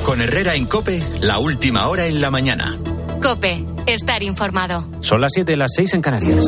Con Herrera en COPE, la última hora en la mañana. COPE, estar informado. Son las 7, las 6 en Canarias.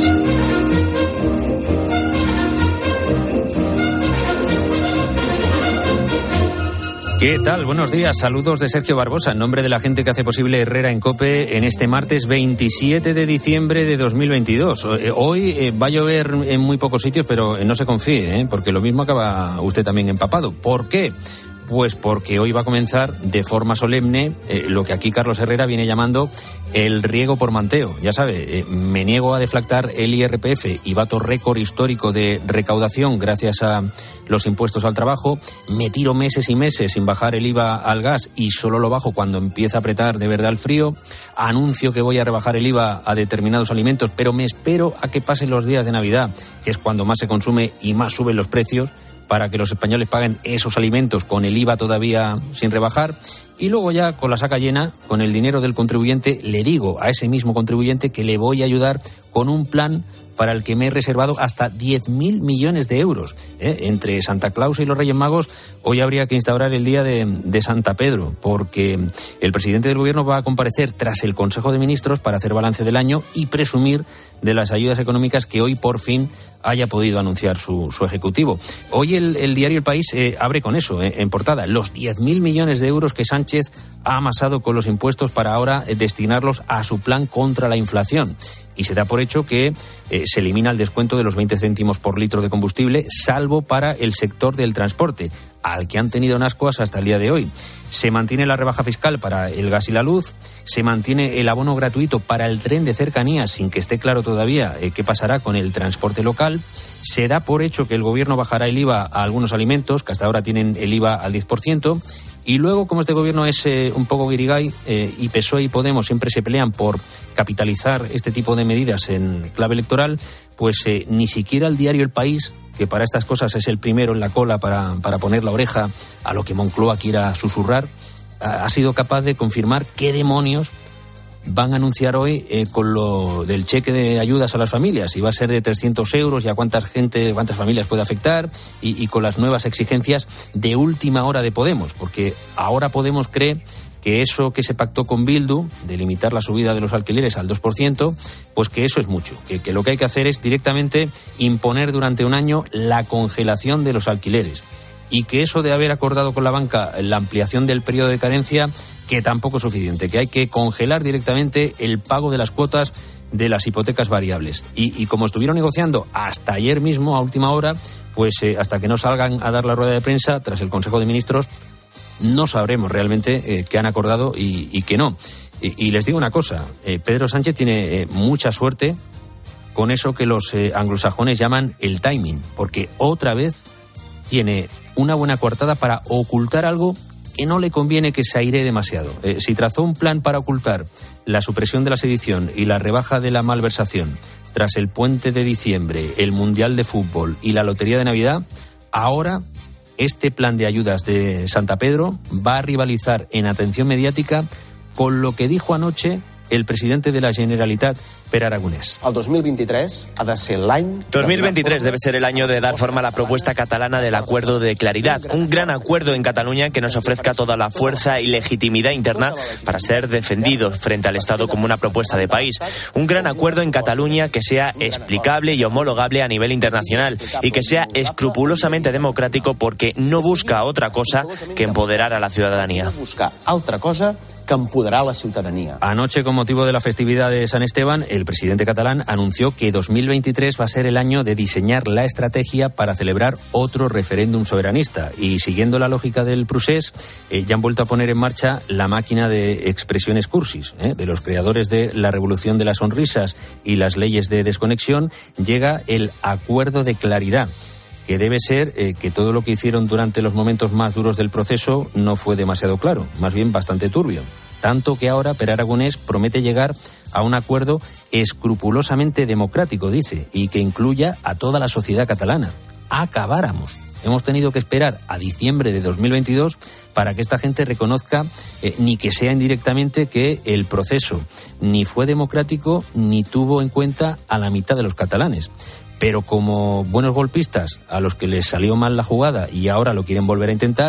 ¿Qué tal? Buenos días. Saludos de Sergio Barbosa, en nombre de la gente que hace posible Herrera en COPE en este martes 27 de diciembre de 2022. Hoy va a llover en muy pocos sitios, pero no se confíe, porque lo mismo acaba usted también empapado. ¿Por qué? Pues porque hoy va a comenzar de forma solemne lo que aquí Carlos Herrera viene llamando el riego por manteo. Ya sabe, me niego a deflactar el IRPF, y bato récord histórico de recaudación gracias a los impuestos al trabajo. Me tiro meses y meses sin bajar el IVA al gas y solo lo bajo cuando empieza a apretar de verdad el frío. Anuncio que voy a rebajar el IVA a determinados alimentos, pero me espero a que pasen los días de Navidad, que es cuando más se consume y más suben los precios, para que los españoles paguen esos alimentos con el IVA todavía sin rebajar. Y luego ya, con la saca llena, con el dinero del contribuyente, le digo a ese mismo contribuyente que le voy a ayudar con un plan para el que me he reservado hasta 10.000 millones de euros. Entre Santa Claus y los Reyes Magos, hoy habría que instaurar el día de Santa Pedro, porque el presidente del gobierno va a comparecer tras el Consejo de Ministros para hacer balance del año y presumir de las ayudas económicas que hoy por fin haya podido anunciar su ejecutivo. Hoy el diario El País abre con eso, en portada, los 10.000 millones de euros que Sánchez ha amasado con los impuestos para ahora destinarlos a su plan contra la inflación. Y se da por hecho que se elimina el descuento de los 20 céntimos por litro de combustible, salvo para el sector del transporte, al que han tenido en ascuas hasta el día de hoy. Se mantiene la rebaja fiscal para el gas y la luz, se mantiene el abono gratuito para el tren de cercanías, sin que esté claro todavía qué pasará con el transporte local. Se da por hecho que el gobierno bajará el IVA a algunos alimentos, que hasta ahora tienen el IVA al 10%. Y luego, como este gobierno es un poco guirigay, y PSOE y Podemos siempre se pelean por capitalizar este tipo de medidas en clave electoral, pues ni siquiera el diario El País, que para estas cosas es el primero en la cola para poner la oreja a lo que Moncloa quiera susurrar, ha sido capaz de confirmar qué demonios van a anunciar hoy con lo del cheque de ayudas a las familias. Si va a ser de 300 euros y a cuántas familias puede afectar, y con las nuevas exigencias de última hora de Podemos, porque ahora Podemos cree que eso que se pactó con Bildu, de limitar la subida de los alquileres al 2%, pues que eso es mucho, que lo que hay que hacer es directamente imponer durante un año la congelación de los alquileres, y que eso de haber acordado con la banca la ampliación del periodo de carencia, que tampoco es suficiente, que hay que congelar directamente el pago de las cuotas de las hipotecas variables. Y como estuvieron negociando hasta ayer mismo, a última hora, pues hasta que no salgan a dar la rueda de prensa tras el Consejo de Ministros, no sabremos realmente qué han acordado y qué no. Y les digo una cosa, Pedro Sánchez tiene mucha suerte con eso que los anglosajones llaman el timing, porque otra vez tiene una buena coartada para ocultar algo que no le conviene que se airee demasiado. Si trazó un plan para ocultar la supresión de la sedición y la rebaja de la malversación tras el puente de diciembre, el Mundial de Fútbol y la Lotería de Navidad, ahora este plan de ayudas de Santa Pedro va a rivalizar en atención mediática con lo que dijo anoche el presidente de la Generalitat, Pere Aragonès. El 2023 ha de ser l'any... 2023 debe ser el año de dar forma a la propuesta catalana del acuerdo de claridad. Un gran acuerdo en Cataluña que nos ofrezca toda la fuerza y legitimidad interna para ser defendidos frente al Estado como una propuesta de país. Un gran acuerdo en Cataluña que sea explicable y homologable a nivel internacional y que sea escrupulosamente democrático, porque no busca otra cosa que empoderar a la ciudadanía. Busca altra cosa que empoderar a la ciudadanía. Anoche, con motivo de la festividad de San Esteban, el presidente catalán anunció que 2023 va a ser el año de diseñar la estrategia para celebrar otro referéndum soberanista. Y siguiendo la lógica del procés, ya han vuelto a poner en marcha la máquina de expresiones cursis, de los creadores de la revolución de las sonrisas y las leyes de desconexión. Llega el acuerdo de claridad, que debe ser que todo lo que hicieron durante los momentos más duros del proceso no fue demasiado claro, más bien bastante turbio. Tanto que ahora Pere Aragonès promete llegar a un acuerdo escrupulosamente democrático, dice, y que incluya a toda la sociedad catalana. Acabáramos. Hemos tenido que esperar a diciembre de 2022 para que esta gente reconozca, ni que sea indirectamente, que el proceso ni fue democrático ni tuvo en cuenta a la mitad de los catalanes. Pero como buenos golpistas a los que les salió mal la jugada y ahora lo quieren volver a intentar,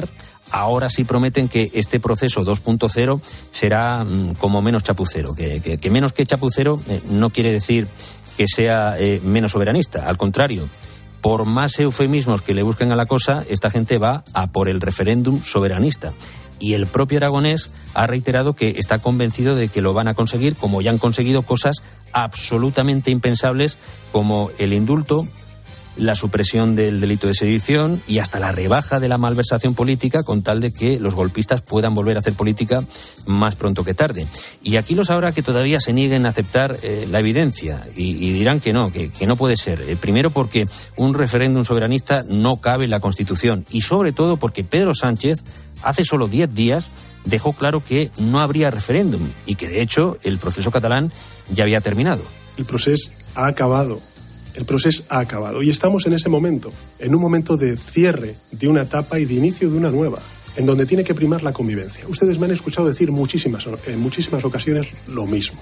ahora sí prometen que este proceso 2.0 será como menos chapucero, que menos que chapucero no quiere decir que sea menos soberanista, al contrario. Por más eufemismos que le busquen a la cosa, esta gente va a por el referéndum soberanista. Y el propio Aragonés ha reiterado que está convencido de que lo van a conseguir, como ya han conseguido cosas absolutamente impensables como el indulto, la supresión del delito de sedición y hasta la rebaja de la malversación política, con tal de que los golpistas puedan volver a hacer política más pronto que tarde. Y aquí los habrá que todavía se nieguen a aceptar la evidencia y dirán que no puede ser. Primero porque un referéndum soberanista no cabe en la Constitución y sobre todo porque Pedro Sánchez hace solo 10 días dejó claro que no habría referéndum y que de hecho el proceso catalán ya había terminado. El proceso ha acabado. El proceso ha acabado y estamos en ese momento, en un momento de cierre de una etapa y de inicio de una nueva, en donde tiene que primar la convivencia. Ustedes me han escuchado decir en muchísimas ocasiones lo mismo.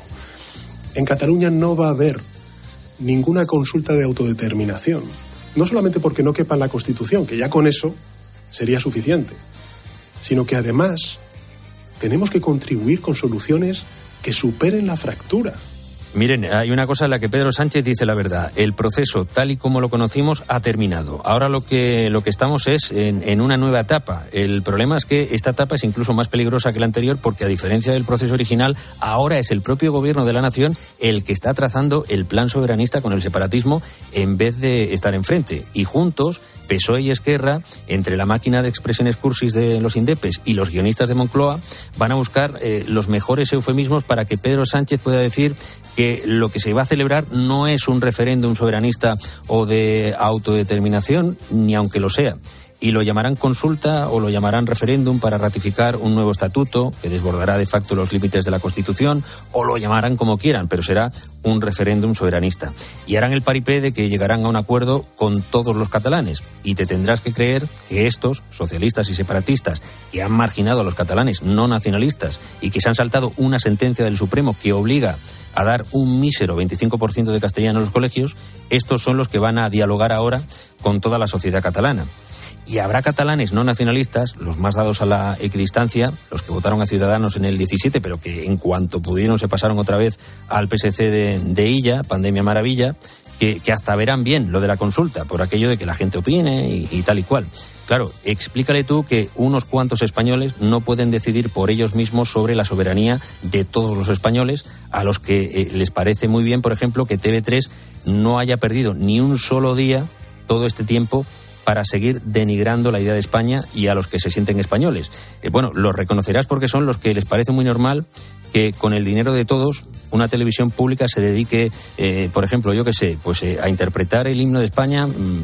En Cataluña no va a haber ninguna consulta de autodeterminación, no solamente porque no quepa en la Constitución, que ya con eso sería suficiente, sino que además tenemos que contribuir con soluciones que superen la fractura. Miren, hay una cosa en la que Pedro Sánchez dice la verdad. El proceso, tal y como lo conocimos, ha terminado. Ahora lo que estamos es en una nueva etapa. El problema es que esta etapa es incluso más peligrosa que la anterior porque, a diferencia del proceso original, ahora es el propio gobierno de la nación el que está trazando el plan soberanista con el separatismo en vez de estar enfrente. Y juntos, PSOE y Esquerra, entre la máquina de expresiones cursis de los indepes y los guionistas de Moncloa, van a buscar los mejores eufemismos para que Pedro Sánchez pueda decir que lo que se va a celebrar no es un referéndum soberanista o de autodeterminación, ni aunque lo sea. Y lo llamarán consulta o lo llamarán referéndum para ratificar un nuevo estatuto que desbordará de facto los límites de la Constitución, o lo llamarán como quieran, pero será un referéndum soberanista. Y harán el paripé de que llegarán a un acuerdo con todos los catalanes. Y te tendrás que creer que estos, socialistas y separatistas, que han marginado a los catalanes no nacionalistas y que se han saltado una sentencia del Supremo que obliga a dar un mísero 25% de castellano en los colegios, estos son los que van a dialogar ahora con toda la sociedad catalana. Y habrá catalanes no nacionalistas, los más dados a la equidistancia, los que votaron a Ciudadanos en el 17, pero que en cuanto pudieron se pasaron otra vez al PSC de Illa, pandemia maravilla, que hasta verán bien lo de la consulta, por aquello de que la gente opine y tal y cual. Claro, explícale tú que unos cuantos españoles no pueden decidir por ellos mismos sobre la soberanía de todos los españoles, a los que les parece muy bien, por ejemplo, que TV3 no haya perdido ni un solo día todo este tiempo para seguir denigrando la idea de España y a los que se sienten españoles. Bueno, los reconocerás porque son los que les parece muy normal que con el dinero de todos una televisión pública se dedique, por ejemplo, yo qué sé, pues a interpretar el himno de España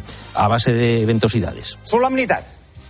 a base de ventosidades. Solemnitat.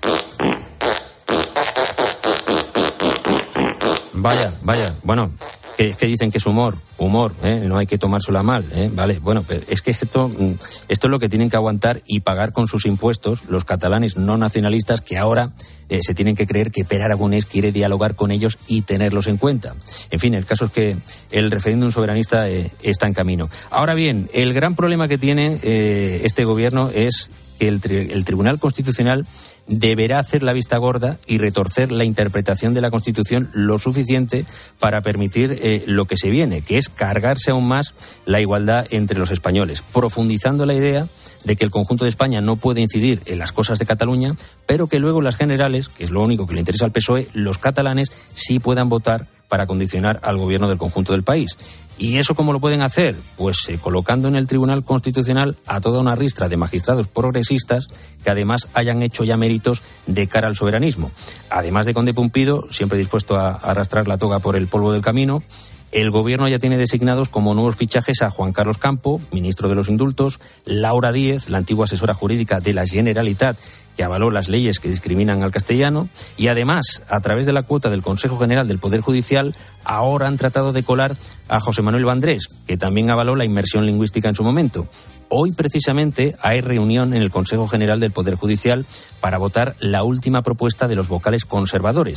Vaya, bueno, es que dicen que es humor, no hay que tomárselo a mal, vale, bueno, pero es que esto es lo que tienen que aguantar y pagar con sus impuestos los catalanes no nacionalistas que ahora se tienen que creer que Pere Aragonés quiere dialogar con ellos y tenerlos en cuenta. En fin, el caso es que el referéndum soberanista está en camino. Ahora bien, el gran problema que tiene este gobierno es que el Tribunal Constitucional deberá hacer la vista gorda y retorcer la interpretación de la Constitución lo suficiente para permitir lo que se viene, que es cargarse aún más la igualdad entre los españoles, profundizando la idea de que el conjunto de España no puede incidir en las cosas de Cataluña, pero que luego las generales, que es lo único que le interesa al PSOE, los catalanes sí puedan votar para condicionar al gobierno del conjunto del país. ¿Y eso cómo lo pueden hacer? Pues colocando en el Tribunal Constitucional a toda una ristra de magistrados progresistas que además hayan hecho ya méritos de cara al soberanismo. Además de Conde Pumpido, siempre dispuesto a arrastrar la toga por el polvo del camino, el gobierno ya tiene designados como nuevos fichajes a Juan Carlos Campo, ministro de los Indultos, Laura Díez, la antigua asesora jurídica de la Generalitat, que avaló las leyes que discriminan al castellano, y además, a través de la cuota del Consejo General del Poder Judicial, ahora han tratado de colar a José Manuel Vandrés, que también avaló la inmersión lingüística en su momento. Hoy, precisamente, hay reunión en el Consejo General del Poder Judicial para votar la última propuesta de los vocales conservadores.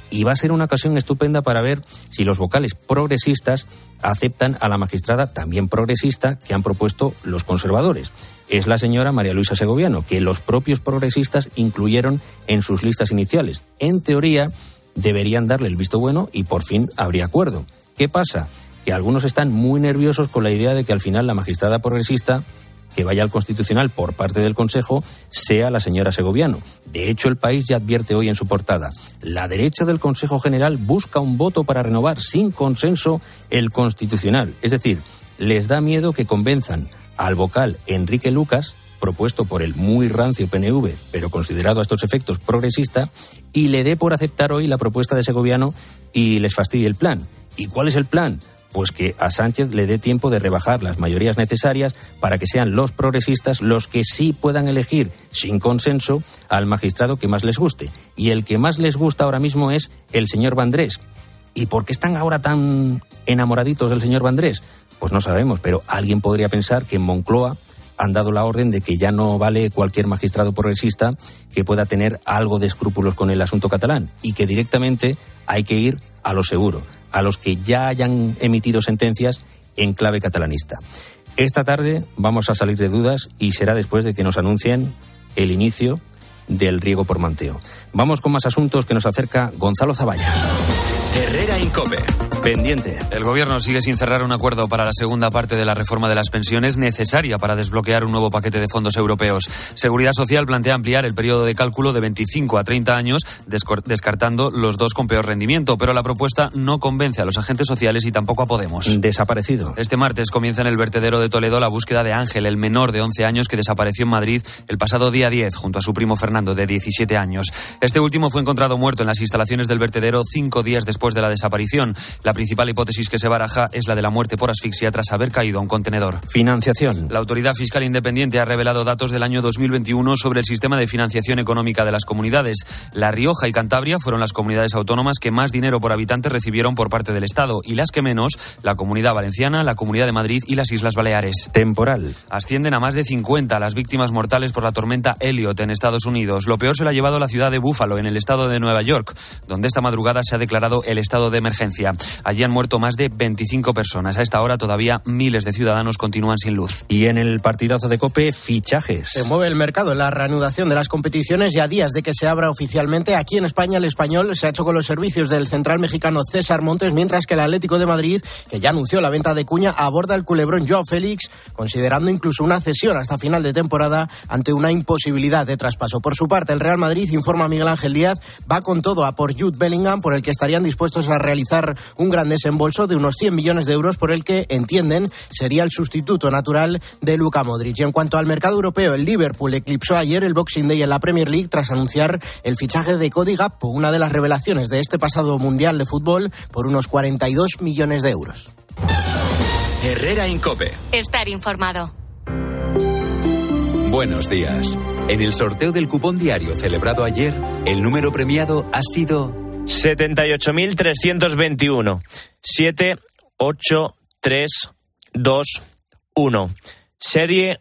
y va a ser una ocasión estupenda para ver si los vocales progresistas aceptan a la magistrada también progresista que han propuesto los conservadores. Es la señora María Luisa Segoviano, que los propios progresistas incluyeron en sus listas iniciales. En teoría, deberían darle el visto bueno y por fin habría acuerdo. ¿Qué pasa? Que algunos están muy nerviosos con la idea de que al final la magistrada progresista que vaya al Constitucional por parte del Consejo sea la señora Segoviano. De hecho, El País ya advierte hoy en su portada: la derecha del Consejo General busca un voto para renovar sin consenso el Constitucional. Es decir, les da miedo que convenzan al vocal Enrique Lucas, propuesto por el muy rancio PNV, pero considerado a estos efectos progresista, y le dé por aceptar hoy la propuesta de Segoviano y les fastidie el plan. ¿Y cuál es el plan? Pues que a Sánchez le dé tiempo de rebajar las mayorías necesarias para que sean los progresistas los que sí puedan elegir sin consenso al magistrado que más les guste. Y el que más les gusta ahora mismo es el señor Vendrés. ¿Y por qué están ahora tan enamoraditos del señor Vendrés? Pues no sabemos, pero alguien podría pensar que en Moncloa han dado la orden de que ya no vale cualquier magistrado progresista que pueda tener algo de escrúpulos con el asunto catalán y que directamente hay que ir a lo seguro, a los que ya hayan emitido sentencias en clave catalanista. Esta tarde vamos a salir de dudas y será después de que nos anuncien el inicio del riego por manteo. Vamos con más asuntos que nos acerca Gonzalo Zavalla. Herrera Incope. Pendiente. El Gobierno sigue sin cerrar un acuerdo para la segunda parte de la reforma de las pensiones necesaria para desbloquear un nuevo paquete de fondos europeos. Seguridad Social plantea ampliar el periodo de cálculo de 25 a 30 años, descartando los dos con peor rendimiento, pero la propuesta no convence a los agentes sociales y tampoco a Podemos. Desaparecido. Este martes comienza en el vertedero de Toledo la búsqueda de Ángel, el menor de 11 años que desapareció en Madrid el pasado día 10 junto a su primo Fernando, de 17 años. Este último fue encontrado muerto en las instalaciones del vertedero 5 días después de la desaparición. La principal hipótesis que se baraja es la de la muerte por asfixia tras haber caído a un contenedor. Financiación. La Autoridad Fiscal Independiente ha revelado datos del año 2021 sobre el sistema de financiación económica de las comunidades. La Rioja y Cantabria fueron las comunidades autónomas que más dinero por habitante recibieron por parte del Estado y las que menos, la Comunidad Valenciana, la Comunidad de Madrid y las Islas Baleares. Temporal. Ascienden a más de 50 las víctimas mortales por la tormenta Elliot en Estados Unidos. Lo peor se lo ha llevado la ciudad de Buffalo, en el estado de Nueva York, donde esta madrugada se ha declarado el estado de emergencia. Allí han muerto más de 25 personas. A esta hora todavía miles de ciudadanos continúan sin luz. Y en el partidazo de COPE, fichajes. Se mueve el mercado en la reanudación de las competiciones y a días de que se abra oficialmente. Aquí en España el Español se ha hecho con los servicios del central mexicano César Montes, mientras que el Atlético de Madrid, que ya anunció la venta de Cuña, aborda el culebrón Joao Félix, considerando incluso una cesión hasta final de temporada ante una imposibilidad de traspaso. Por su parte, el Real Madrid, informa Miguel Ángel Díaz, va con todo a por Jude Bellingham, por el que estarían dispuestos a realizar un gran desembolso de unos 100 millones de euros, por el que, entienden, sería el sustituto natural de Luka Modric. Y en cuanto al mercado europeo, el Liverpool eclipsó ayer el Boxing Day en la Premier League tras anunciar el fichaje de Cody Gakpo, una de las revelaciones de este pasado Mundial de Fútbol, por unos 42 millones de euros. Herrera Incope. Estar informado. Buenos días. En el sorteo del cupón diario celebrado ayer, el número premiado ha sido 78.321. 78321. Serie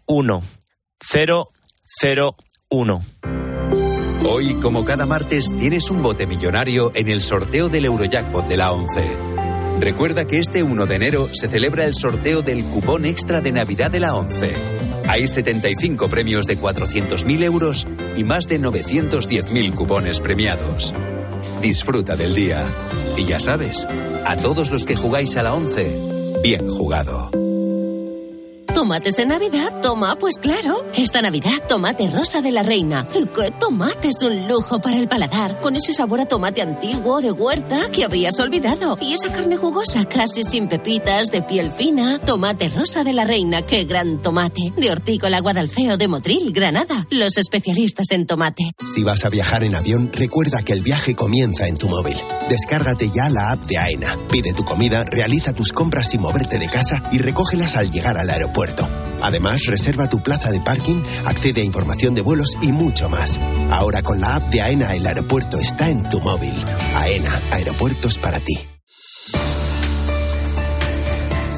1001. Hoy, como cada martes, tienes un bote millonario en el sorteo del Eurojackpot de la 11. Recuerda que este 1 de enero se celebra el sorteo del cupón extra de Navidad de la 11. Hay 75 premios de 400.000 euros y más de 910.000 cupones premiados. Disfruta del día. Y ya sabes, a todos los que jugáis a la 11, bien jugado. ¿Tomates en Navidad? Toma, pues claro. Esta Navidad, tomate rosa de la reina. ¿Y qué tomate? Es un lujo para el paladar, con ese sabor a tomate antiguo, de huerta, que habías olvidado. Y esa carne jugosa, casi sin pepitas, de piel fina. Tomate rosa de la reina, qué gran tomate. De Hortícola Guadalfeo de Motril, Granada. Los especialistas en tomate. Si vas a viajar en avión, recuerda que el viaje comienza en tu móvil. Descárgate ya la app de AENA. Pide tu comida, realiza tus compras sin moverte de casa y recógelas al llegar al aeropuerto. Además, reserva tu plaza de parking, accede a información de vuelos y mucho más. Ahora con la app de AENA, el aeropuerto está en tu móvil. AENA, aeropuertos para ti.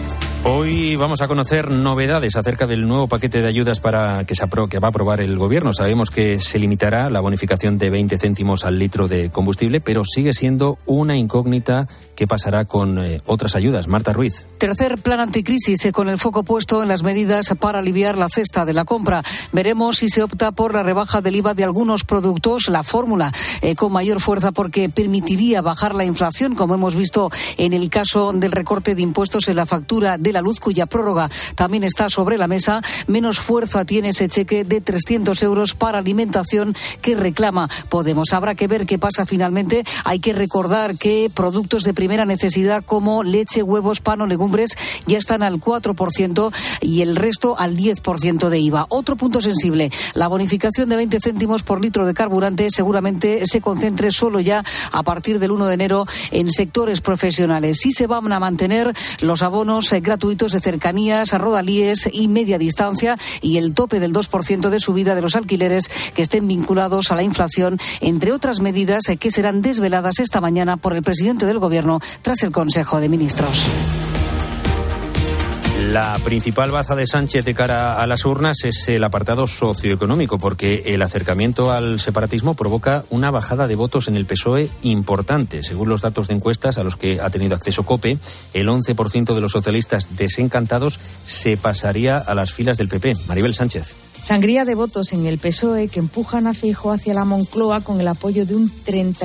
Hoy vamos a conocer novedades acerca del nuevo paquete de ayudas que va a aprobar el Gobierno. Sabemos que se limitará la bonificación de 20 céntimos al litro de combustible, pero sigue siendo una incógnita qué pasará con otras ayudas. Marta Ruiz. Tercer plan anticrisis con el foco puesto en las medidas para aliviar la cesta de la compra. Veremos si se opta por la rebaja del IVA de algunos productos, la fórmula con mayor fuerza porque permitiría bajar la inflación, como hemos visto en el caso del recorte de impuestos en la factura de la luz, cuya prórroga también está sobre la mesa. Menos fuerza tiene ese cheque de 300 euros para alimentación que reclama Podemos. Habrá que ver qué pasa finalmente. Hay que recordar que productos de primera necesidad como leche, huevos, pan o legumbres ya están al 4% y el resto al 10% de IVA. Otro punto sensible, la bonificación de 20 céntimos por litro de carburante seguramente se concentre solo ya a partir del 1 de enero en sectores profesionales. Sí se van a mantener los abonos gratuitos de cercanías, rodalíes y media distancia y el tope del 2% de subida de los alquileres que estén vinculados a la inflación, entre otras medidas que serán desveladas esta mañana por el presidente del Gobierno tras el Consejo de Ministros. La principal baza de Sánchez de cara a las urnas es el apartado socioeconómico, porque el acercamiento al separatismo provoca una bajada de votos en el PSOE importante. Según los datos de encuestas a los que ha tenido acceso COPE, el 11% de los socialistas desencantados se pasaría a las filas del PP. Maribel Sánchez. Sangría de votos en el PSOE que empujan a Feijóo hacia la Moncloa con el apoyo de un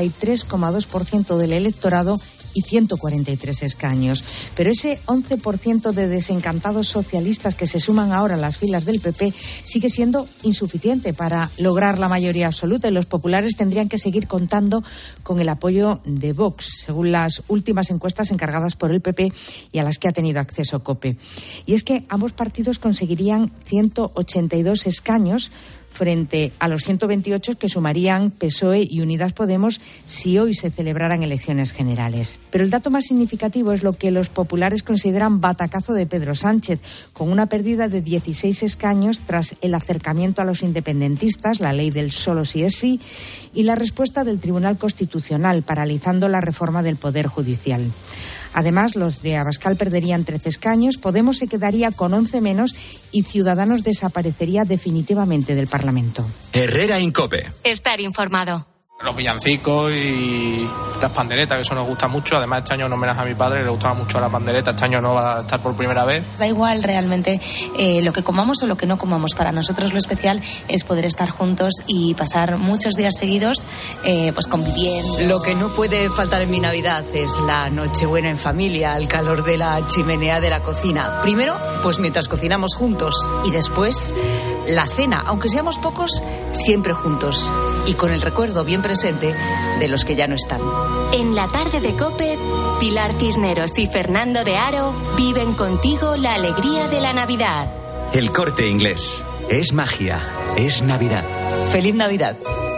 33,2% del electorado y 143 escaños. Pero ese 11% de desencantados socialistas que se suman ahora a las filas del PP sigue siendo insuficiente para lograr la mayoría absoluta y los populares tendrían que seguir contando con el apoyo de Vox, según las últimas encuestas encargadas por el PP y a las que ha tenido acceso COPE. Y es que ambos partidos conseguirían 182 escaños frente a los 128 que sumarían PSOE y Unidas Podemos si hoy se celebraran elecciones generales. Pero el dato más significativo es lo que los populares consideran batacazo de Pedro Sánchez, con una pérdida de 16 escaños tras el acercamiento a los independentistas, la ley del solo sí es sí, y la respuesta del Tribunal Constitucional, paralizando la reforma del Poder Judicial. Además, los de Abascal perderían 13 escaños, Podemos se quedaría con 11 menos y Ciudadanos desaparecería definitivamente del Parlamento. Herrera Incope. Estar informado. Los villancicos y las panderetas, que eso nos gusta mucho. Además, este año en homenaje a mi padre, le gustaba mucho la pandereta. Este año no va a estar por primera vez. Da igual realmente lo que comamos o lo que no comamos. Para nosotros lo especial es poder estar juntos y pasar muchos días seguidos pues conviviendo. Lo que no puede faltar en mi Navidad es la Nochebuena en familia, el calor de la chimenea de la cocina. Primero, pues mientras cocinamos juntos. Y después, la cena. Aunque seamos pocos, siempre juntos. Y con el recuerdo bien presente de los que ya no están. En la tarde de COPE, Pilar Cisneros y Fernando de Aro viven contigo la alegría de la Navidad. El Corte Inglés. Es magia. Es Navidad. ¡Feliz Navidad!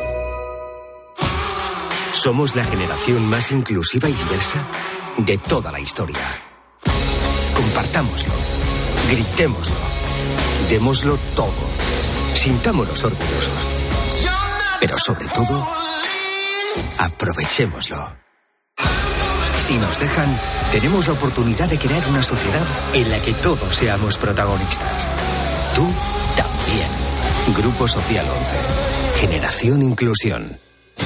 Somos la generación más inclusiva y diversa de toda la historia. Compartámoslo. Gritémoslo. Démoslo todo. Sintámonos orgullosos. Pero sobre todo, aprovechémoslo. Si nos dejan, tenemos la oportunidad de crear una sociedad en la que todos seamos protagonistas. Tú también. Grupo Social 11. Generación Inclusión.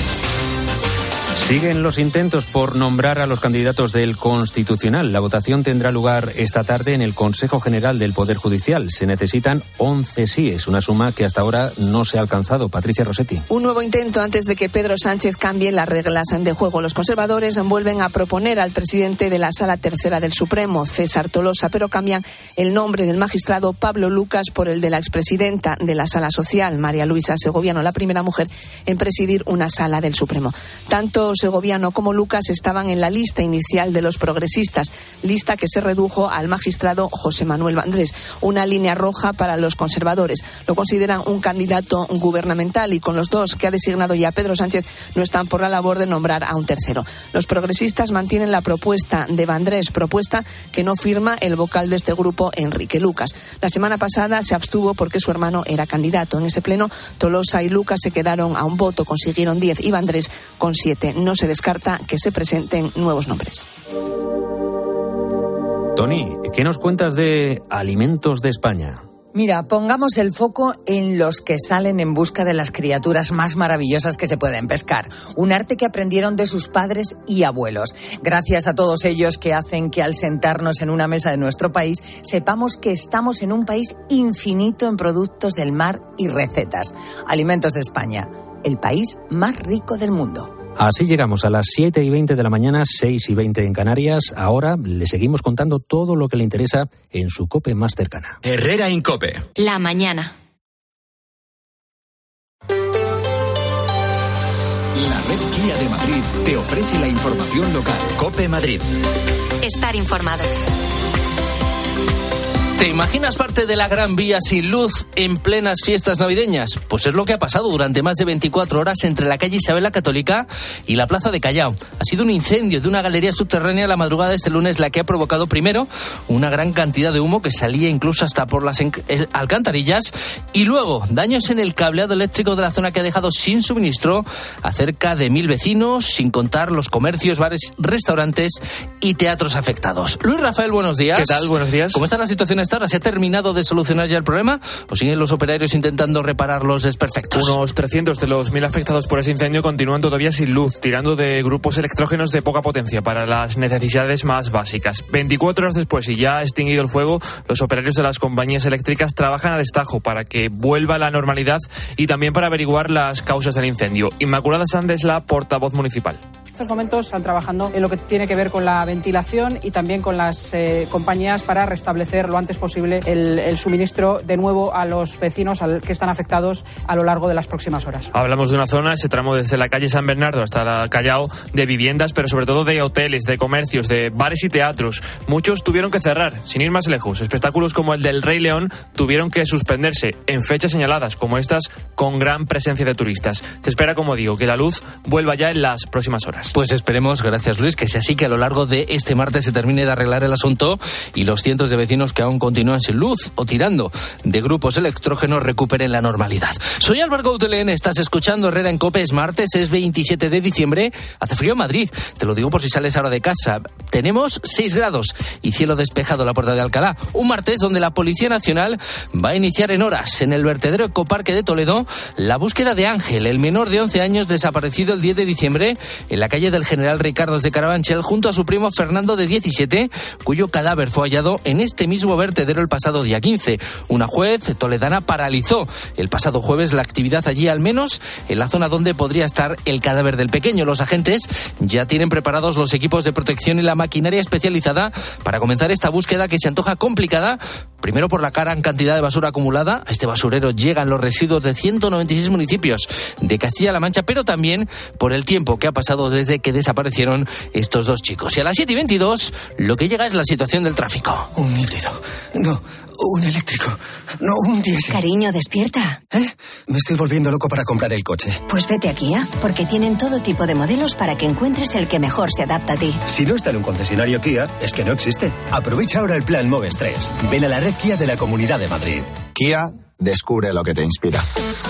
Siguen los intentos por nombrar a los candidatos del Constitucional. La votación tendrá lugar esta tarde en el Consejo General del Poder Judicial. Se necesitan 11 síes, una suma que hasta ahora no se ha alcanzado. Patricia Rossetti. Un nuevo intento antes de que Pedro Sánchez cambie las reglas de juego. Los conservadores vuelven a proponer al presidente de la Sala Tercera del Supremo, César Tolosa, pero cambian el nombre del magistrado Pablo Lucas por el de la expresidenta de la Sala Social, María Luisa Segoviano, la primera mujer en presidir una sala del Supremo. Tanto Segoviano como Lucas estaban en la lista inicial de los progresistas, lista que se redujo al magistrado José Manuel Vandrés, una línea roja para los conservadores. Lo consideran un candidato gubernamental y con los dos que ha designado ya Pedro Sánchez no están por la labor de nombrar a un tercero. Los progresistas mantienen la propuesta de Vandrés, propuesta que no firma el vocal de este grupo, Enrique Lucas. La semana pasada se abstuvo porque su hermano era candidato. En ese pleno, Tolosa y Lucas se quedaron a un voto, consiguieron 10 y Vandrés con 7. No se descarta que se presenten nuevos nombres. Tony, ¿qué nos cuentas de Alimentos de España? Mira, pongamos el foco en los que salen en busca de las criaturas más maravillosas que se pueden pescar. Un arte que aprendieron de sus padres y abuelos. Gracias a todos ellos que hacen que al sentarnos en una mesa de nuestro país sepamos que estamos en un país infinito en productos del mar y recetas. Alimentos de España, el país más rico del mundo. Así llegamos a las 7:20 de la mañana, 6:20 en Canarias. Ahora le seguimos contando todo lo que le interesa en su COPE más cercana. Herrera Incope. La mañana. La red Kia de Madrid te ofrece la información local. COPE Madrid. Estar informado. ¿Te imaginas parte de la Gran Vía sin luz en plenas fiestas navideñas? Pues es lo que ha pasado durante más de 24 horas entre la calle Isabel la Católica y la plaza de Callao. Ha sido un incendio de una galería subterránea la madrugada de este lunes la que ha provocado primero una gran cantidad de humo que salía incluso hasta por las alcantarillas y luego daños en el cableado eléctrico de la zona que ha dejado sin suministro a cerca de 1.000 vecinos, sin contar los comercios, bares, restaurantes y teatros afectados. Luis Rafael, buenos días. ¿Qué tal? Buenos días. ¿Cómo está la situación hasta ahora? ¿Se ha terminado de solucionar ya el problema o siguen los operarios intentando reparar los desperfectos? Unos 300 de los 1.000 afectados por ese incendio continúan todavía sin luz, tirando de grupos electrógenos de poca potencia para las necesidades más básicas. 24 horas después y ya extinguido el fuego, los operarios de las compañías eléctricas trabajan a destajo para que vuelva la normalidad y también para averiguar las causas del incendio. Inmaculada Sanz es la portavoz municipal. En estos momentos están trabajando en lo que tiene que ver con la ventilación y también con las compañías para restablecer lo antes posible el suministro de nuevo a los vecinos que están afectados a lo largo de las próximas horas. Hablamos de una zona, ese tramo desde la calle San Bernardo hasta la Callao, de viviendas, pero sobre todo de hoteles, de comercios, de bares y teatros. Muchos tuvieron que cerrar, sin ir más lejos. Espectáculos como el del Rey León tuvieron que suspenderse en fechas señaladas, como estas, con gran presencia de turistas. Se espera, como digo, que la luz vuelva ya en las próximas horas. Pues esperemos, gracias Luis, que sea así, que a lo largo de este martes se termine de arreglar el asunto y los cientos de vecinos que aún continúan sin luz o tirando de grupos electrógenos recuperen la normalidad. Soy Álvaro Gautelén, estás escuchando Herrera en COPE, es martes, es 27 de diciembre, hace frío en Madrid, te lo digo por si sales ahora de casa. Tenemos 6 grados y cielo despejado en la Puerta de Alcalá. Un martes donde la Policía Nacional va a iniciar en horas en el vertedero Ecoparque de Toledo la búsqueda de Ángel, el menor de 11 años desaparecido el 10 de diciembre en la calle del General Ricardos de Carabanchel junto a su primo Fernando de 17, cuyo cadáver fue hallado en este mismo vertedero el pasado día 15. Una juez toledana paralizó el pasado jueves la actividad allí, al menos en la zona donde podría estar el cadáver del pequeño. Los agentes ya tienen preparados los equipos de protección y la maquinaria especializada para comenzar esta búsqueda que se antoja complicada, primero por la gran cantidad de basura acumulada. A este basurero llegan los residuos de 196 municipios de Castilla-La Mancha, pero también por el tiempo que ha pasado desde que desaparecieron estos dos chicos. Y a las 7:22 lo que llega es la situación del tráfico. Un híbrido. No, un eléctrico. No, un diésel. Cariño, despierta. Me estoy volviendo loco para comprar el coche. Pues vete a Kia, porque tienen todo tipo de modelos para que encuentres el que mejor se adapta a ti. Si no está en un concesionario Kia, es que no existe. Aprovecha ahora el plan Moves 3. Ven a la red Kia de la Comunidad de Madrid. Kia, descubre lo que te inspira.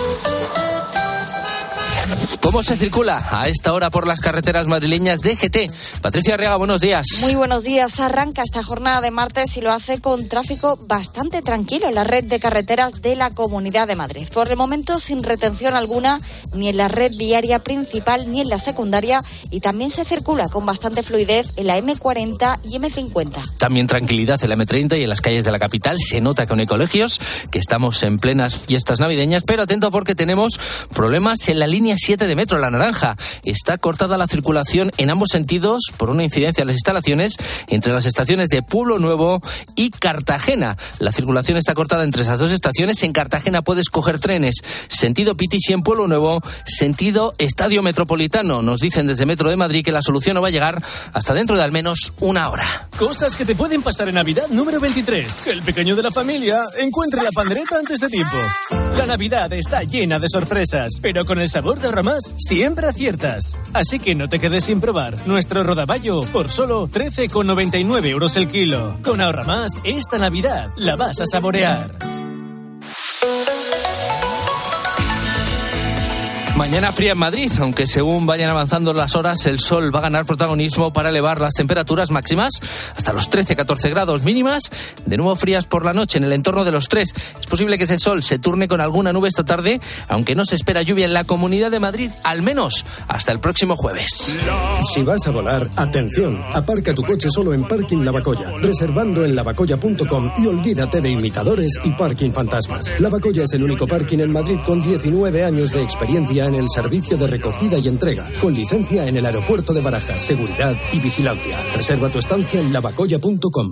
¿Cómo se circula a esta hora por las carreteras madrileñas de GT? Patricia Arriaga, buenos días. Muy buenos días. Arranca esta jornada de martes y lo hace con tráfico bastante tranquilo en la red de carreteras de la Comunidad de Madrid. Por el momento sin retención alguna ni en la red viaria principal ni en la secundaria, y también se circula con bastante fluidez en la M40 y M50. También tranquilidad en la M30 y en las calles de la capital. Se nota que no hay colegios, que estamos en plenas fiestas navideñas, pero atento porque tenemos problemas en la línea 7 de metro, la naranja. Está cortada la circulación en ambos sentidos por una incidencia en las instalaciones entre las estaciones de Pueblo Nuevo y Cartagena. La circulación está cortada entre esas dos estaciones. En Cartagena puedes coger trenes sentido Pitis y en Pueblo Nuevo sentido Estadio Metropolitano. Nos dicen desde Metro de Madrid que la solución no va a llegar hasta dentro de al menos una hora. Cosas que te pueden pasar en Navidad número 23. Que el pequeño de la familia encuentre la pandereta antes de tiempo. La Navidad está llena de sorpresas, pero con el sabor de Ahorramás siempre aciertas. Así que no te quedes sin probar nuestro rodaballo por solo 13,99 euros el kilo. Con Ahorramás, esta Navidad la vas a saborear. Mañana fría en Madrid, aunque según vayan avanzando las horas, el sol va a ganar protagonismo para elevar las temperaturas máximas hasta los 13-14 grados mínimas. De nuevo frías por la noche en el entorno de los 3. Es posible que ese sol se turne con alguna nube esta tarde, aunque no se espera lluvia en la Comunidad de Madrid, al menos hasta el próximo jueves. Si vas a volar, atención, aparca tu coche solo en Parking Lavacolla, reservando en lavacolla.com y olvídate de imitadores y parking fantasmas. Lavacolla es el único parking en Madrid con 19 años de experiencia en el servicio de recogida y entrega, con licencia en el aeropuerto de Barajas, seguridad y vigilancia. Reserva tu estancia en lavacolla.com.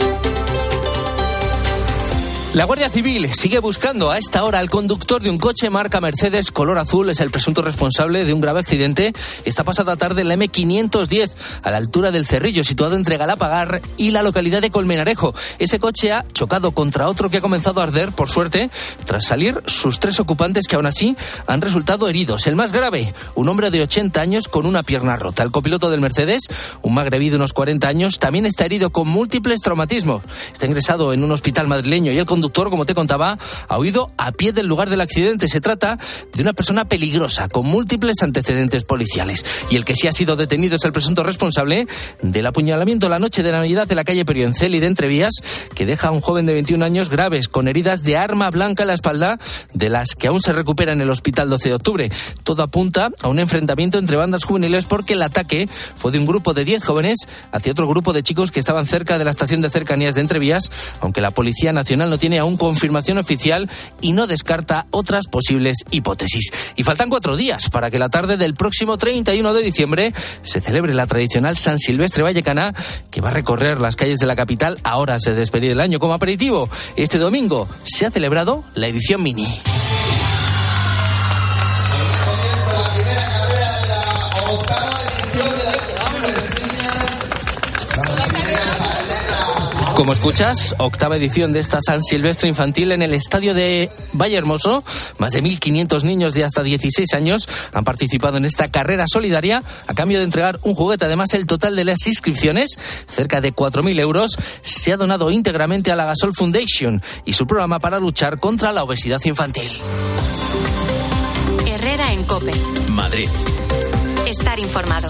La Guardia Civil sigue buscando a esta hora al conductor de un coche marca Mercedes color azul. Es el presunto responsable de un grave accidente esta pasada tarde en la M510, a la altura del Cerrillo, situado entre Galapagar y la localidad de Colmenarejo. Ese coche ha chocado contra otro que ha comenzado a arder, por suerte, tras salir sus 3 ocupantes, que aún así han resultado heridos. El más grave, un hombre de 80 años con una pierna rota. El copiloto del Mercedes, un magrebí de unos 40 años, también está herido con múltiples traumatismos. Está ingresado en un hospital madrileño y el conductor, como te contaba, ha huido a pie del lugar del accidente. Se trata de una persona peligrosa con múltiples antecedentes policiales. Y el que sí ha sido detenido es el presunto responsable del apuñalamiento la noche de Navidad de la calle Perioncel y de Entrevías, que deja a un joven de 21 años graves con heridas de arma blanca en la espalda, de las que aún se recupera en el hospital 12 de octubre. Todo apunta a un enfrentamiento entre bandas juveniles, porque el ataque fue de un grupo de 10 jóvenes hacia otro grupo de chicos que estaban cerca de la estación de cercanías de Entrevías, aunque la Policía Nacional no tiene aún confirmación oficial y no descarta otras posibles hipótesis. Y faltan 4 días para que la tarde del próximo 31 de diciembre se celebre la tradicional San Silvestre vallecana, que va a recorrer las calles de la capital a horas de despedir el año. Como aperitivo, este domingo se ha celebrado la edición mini. Como escuchas, 8ª edición de esta San Silvestre infantil en el estadio de Vallehermoso. Más de 1.500 niños de hasta 16 años han participado en esta carrera solidaria a cambio de entregar un juguete. Además, el total de las inscripciones, cerca de 4.000 euros, se ha donado íntegramente a la Gasol Foundation y su programa para luchar contra la obesidad infantil. Herrera en COPE. Madrid. Estar informado.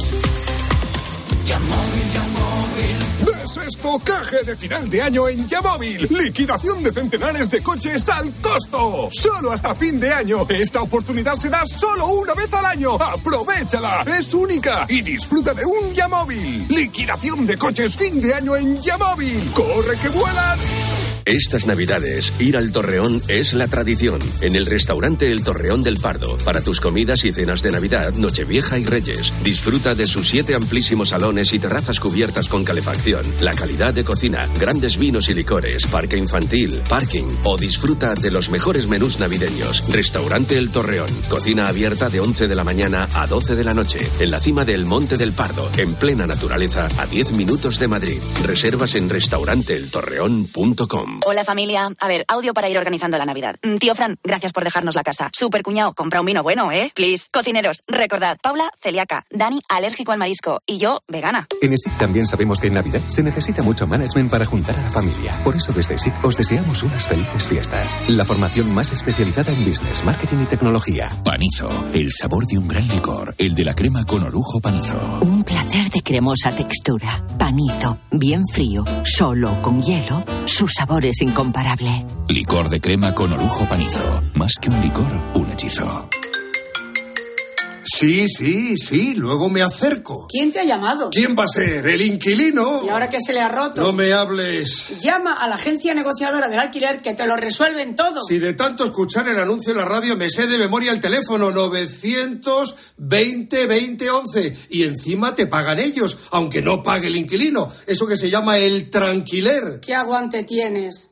Desestocaje de final de año en Yamóvil. Liquidación de centenares de coches al costo. Solo hasta fin de año. Esta oportunidad se da solo una vez al año. ¡Aprovechala! Es única y disfruta de un Yamóvil. Liquidación de coches fin de año en Yamóvil. ¡Corre que vuelan! Estas Navidades, ir al Torreón es la tradición. En el restaurante El Torreón del Pardo. Para tus comidas y cenas de Navidad, Nochevieja y Reyes. Disfruta de sus 7 amplísimos salones y terrazas cubiertas con calefacción. La calidad de cocina, grandes vinos y licores, parque infantil, parking o disfruta de los mejores menús navideños. Restaurante El Torreón. Cocina abierta de 11 de la mañana a 12 de la noche. En la cima del Monte del Pardo. En plena naturaleza, a 10 minutos de Madrid. Reservas en restauranteeltorreón.com. Hola familia, a ver, audio para ir organizando la Navidad. Tío Fran, gracias por dejarnos la casa. Super cuñado, compra un vino bueno, Please. Cocineros, recordad, Paula, celíaca, Dani, alérgico al marisco y yo, vegana. En ESIC también sabemos que en Navidad se necesita mucho management para juntar a la familia. Por eso desde ESIC os deseamos unas felices fiestas. La formación más especializada en business, marketing y tecnología. Panizo, el sabor de un gran licor, el de la crema con orujo Panizo. Un placer de cremosa textura. Panizo, bien frío, solo con hielo, su sabor es incomparable. Licor de crema con orujo Panizo. Más que un licor, un hechizo. Sí, luego me acerco. ¿Quién te ha llamado? ¿Quién va a ser? ¿El inquilino? ¿Y ahora qué se le ha roto? No me hables. Llama a la agencia negociadora del alquiler que te lo resuelven todo. Si de tanto escuchar el anuncio en la radio me sé de memoria el teléfono 920-2011 y encima te pagan ellos, aunque no pague el inquilino. Eso que se llama el tranquiler. ¿Qué aguante tienes?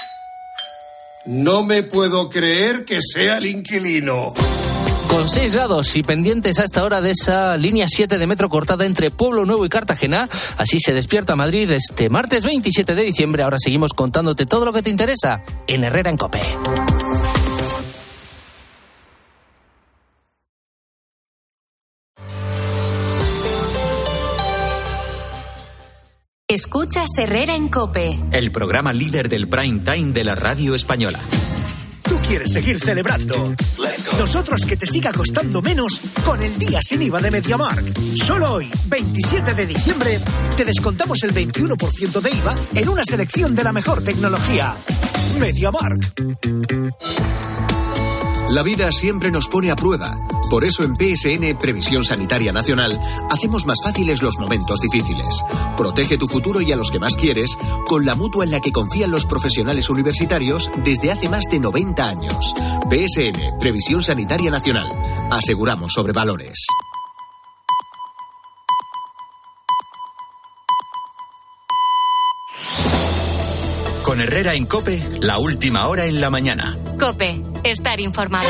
No me puedo creer que sea el inquilino. Con 6 grados y pendientes a esta hora de esa línea 7 de metro cortada entre Pueblo Nuevo y Cartagena. Así se despierta Madrid este martes 27 de diciembre. Ahora seguimos contándote todo lo que te interesa en Herrera en COPE. Escuchas Herrera en COPE. El programa líder del prime time de la radio española. quieres seguir celebrando. Nosotros que te siga costando menos con el día sin IVA de MediaMarkt. Solo hoy, 27 de diciembre, te descontamos el 21% de IVA en una selección de la mejor tecnología. MediaMarkt. La vida siempre nos pone a prueba. Por eso en PSN, Previsión Sanitaria Nacional, hacemos más fáciles los momentos difíciles. Protege tu futuro y a los que más quieres con la mutua en la que confían los profesionales universitarios desde hace más de 90 años. PSN, Previsión Sanitaria Nacional. Aseguramos sobre valores. Con Herrera en COPE, la última hora en la mañana. COPE, estar informado.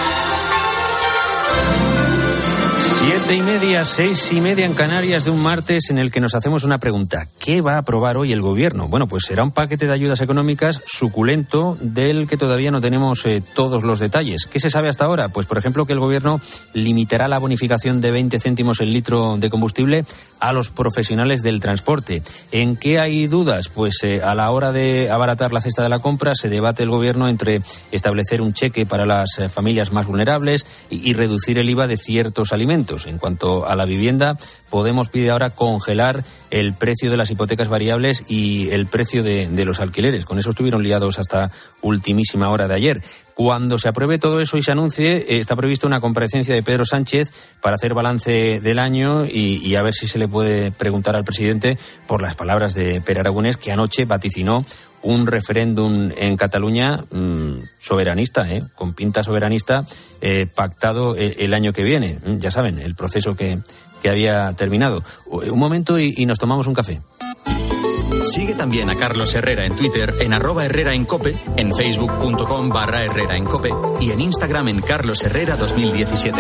7:30, 6:30 en Canarias de un martes en el que nos hacemos una pregunta. ¿Qué va a aprobar hoy el gobierno? Bueno, pues será un paquete de ayudas económicas suculento del que todavía no tenemos todos los detalles. ¿Qué se sabe hasta ahora? Pues, por ejemplo, que el gobierno limitará la bonificación de 20 céntimos el litro de combustible a los profesionales del transporte. ¿En qué hay dudas? Pues a la hora de abaratar la cesta de la compra se debate el gobierno entre establecer un cheque para las familias más vulnerables y reducir el IVA de ciertos alimentos. En cuanto a la vivienda, Podemos pide ahora congelar el precio de las hipotecas variables y el precio de los alquileres. Con eso estuvieron liados hasta ultimísima hora de ayer. Cuando se apruebe todo eso y se anuncie, está prevista una comparecencia de Pedro Sánchez para hacer balance del año y a ver si se le puede preguntar al presidente por las palabras de Pere Aragonés, que anoche vaticinó un referéndum en Cataluña soberanista, con pinta soberanista, pactado el año que viene. Ya saben, el proceso que había terminado. Un momento y nos tomamos un café. Sigue también a Carlos Herrera en Twitter en @HerreraEnCope, en facebook.com/HerreraEnCope y en Instagram en Carlos Herrera 2017.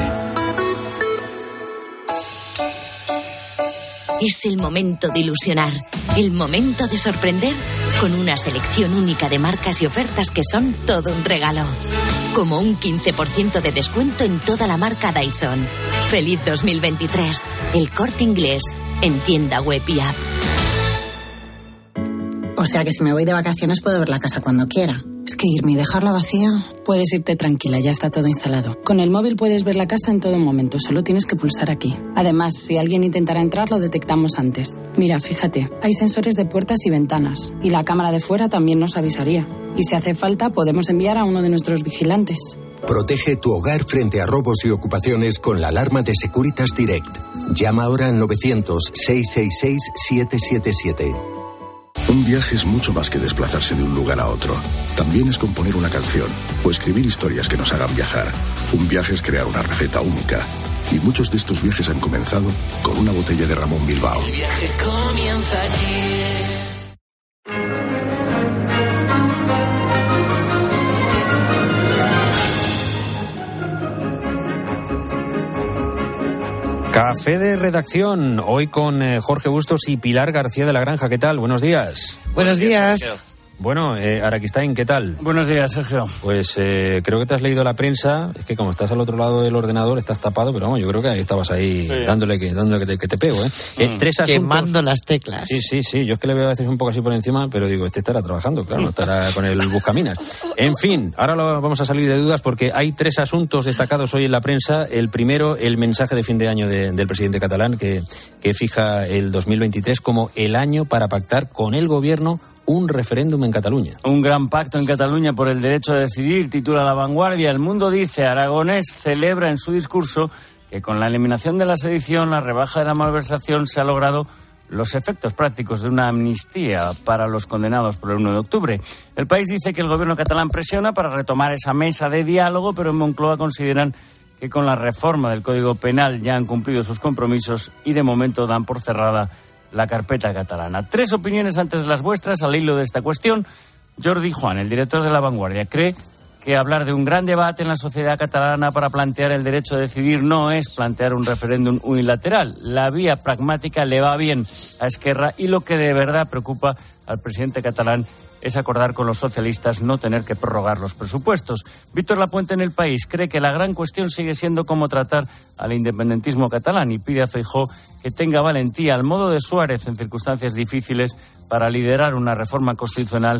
Es el momento de ilusionar, el momento de sorprender con una selección única de marcas y ofertas que son todo un regalo. Como un 15% de descuento en toda la marca Dyson. ¡Feliz 2023! El Corte Inglés, en tienda web y app. O sea que si me voy de vacaciones puedo ver la casa cuando quiera. Es que irme y dejarla vacía... Puedes irte tranquila, ya está todo instalado. Con el móvil puedes ver la casa en todo momento, solo tienes que pulsar aquí. Además, si alguien intentara entrar, lo detectamos antes. Mira, fíjate, hay sensores de puertas y ventanas. Y la cámara de fuera también nos avisaría. Y si hace falta, podemos enviar a uno de nuestros vigilantes. Protege tu hogar frente a robos y ocupaciones con la alarma de Securitas Direct. Llama ahora al 900-666-777. Un viaje es mucho más que desplazarse de un lugar a otro. También es componer una canción o escribir historias que nos hagan viajar. Un viaje es crear una receta única. Y muchos de estos viajes han comenzado con una botella de Ramón Bilbao. El viaje comienza aquí. Café de redacción, hoy con Jorge Bustos y Pilar García de la Granja. ¿Qué tal? Buenos días. Buenos días. Bueno, Araquistain, ¿qué tal? Buenos días, Sergio. Pues creo que te has leído la prensa. Es que como estás al otro lado del ordenador, estás tapado, pero vamos, yo creo que ahí estabas ahí dándole que te pego, ¿eh? Tres asuntos. Quemando las teclas. Sí. Yo es que le veo a veces un poco así por encima, pero digo, este estará trabajando, claro, no estará con el buscaminas. En fin, ahora vamos a salir de dudas porque hay tres asuntos destacados hoy en la prensa. El primero, el mensaje de fin de año del presidente catalán que fija el 2023 como el año para pactar con el gobierno un referéndum en Cataluña. Un gran pacto en Cataluña por el derecho a decidir, titula La Vanguardia. El Mundo dice, Aragonés celebra en su discurso que con la eliminación de la sedición, la rebaja de la malversación, se ha logrado los efectos prácticos de una amnistía para los condenados por el 1 de octubre. El País dice que el gobierno catalán presiona para retomar esa mesa de diálogo, pero en Moncloa consideran que con la reforma del Código Penal ya han cumplido sus compromisos y de momento dan por cerrada la carpeta catalana. Tres opiniones antes de las vuestras al hilo de esta cuestión. Jordi Juan, el director de La Vanguardia, cree que hablar de un gran debate en la sociedad catalana para plantear el derecho a decidir no es plantear un referéndum unilateral. La vía pragmática le va bien a Esquerra y lo que de verdad preocupa al presidente catalán es acordar con los socialistas no tener que prorrogar los presupuestos. Víctor Lapuente en El País cree que la gran cuestión sigue siendo cómo tratar al independentismo catalán y pide a Feijóo que tenga valentía al modo de Suárez en circunstancias difíciles para liderar una reforma constitucional que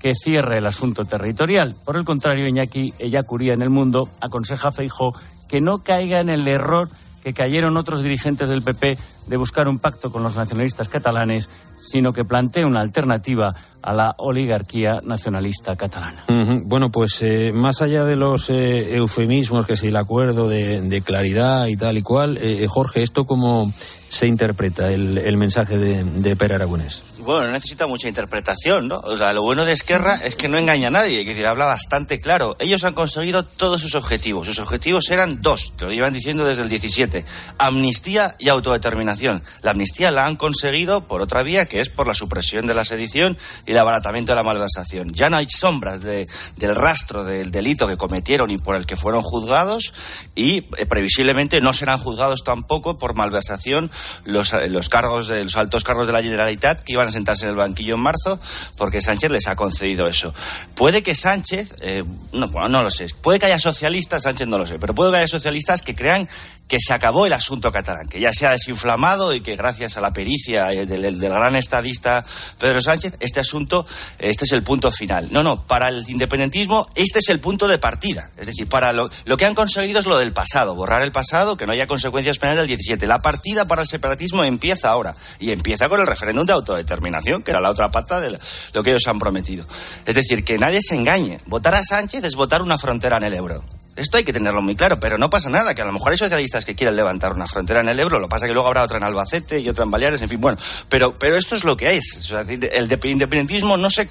que cierre el asunto territorial. Por el contrario, Iñaki Ellacuría en El Mundo aconseja a Feijóo que no caiga en el error que cayeron otros dirigentes del PP de buscar un pacto con los nacionalistas catalanes, sino que plantee una alternativa a la oligarquía nacionalista catalana. Bueno, pues más allá de los eufemismos, que si el acuerdo de claridad y tal y cual, Jorge, ¿esto cómo se interpreta el mensaje de Pere Aragonés? Bueno, no necesita mucha interpretación, ¿no? O sea, lo bueno de Esquerra es que no engaña a nadie, es decir, habla bastante claro. Ellos han conseguido todos sus objetivos. Sus objetivos eran dos, te lo llevan diciendo desde el 17. Amnistía y autodeterminación. La amnistía la han conseguido por otra vía, que es por la supresión de la sedición y el abaratamiento de la malversación. Ya no hay sombras del rastro del delito que cometieron y por el que fueron juzgados, y previsiblemente no serán juzgados tampoco por malversación los altos cargos de la Generalitat que iban a sentarse en el banquillo en marzo, porque Sánchez les ha concedido eso. Puede que Sánchez, no lo sé, puede que haya socialistas, Sánchez no lo sé, pero puede que haya socialistas que crean que se acabó el asunto catalán, que ya se ha desinflamado y que gracias a la pericia del gran estadista Pedro Sánchez, este asunto, este es el punto final. No, para el independentismo este es el punto de partida. Es decir, para lo que han conseguido es lo del pasado, borrar el pasado, que no haya consecuencias penales del 17. La partida para el separatismo empieza ahora, y empieza con el referéndum de autodeterminación, que era la otra pata de lo que ellos han prometido. Es decir, que nadie se engañe. Votar a Sánchez es votar una frontera en el Ebro. Esto hay que tenerlo muy claro, pero no pasa nada, que a lo mejor hay socialistas que quieren levantar una frontera en el Ebro, lo que pasa es que luego habrá otra en Albacete y otra en Baleares, en fin, bueno, pero esto es lo que es. O sea, el independentismo no se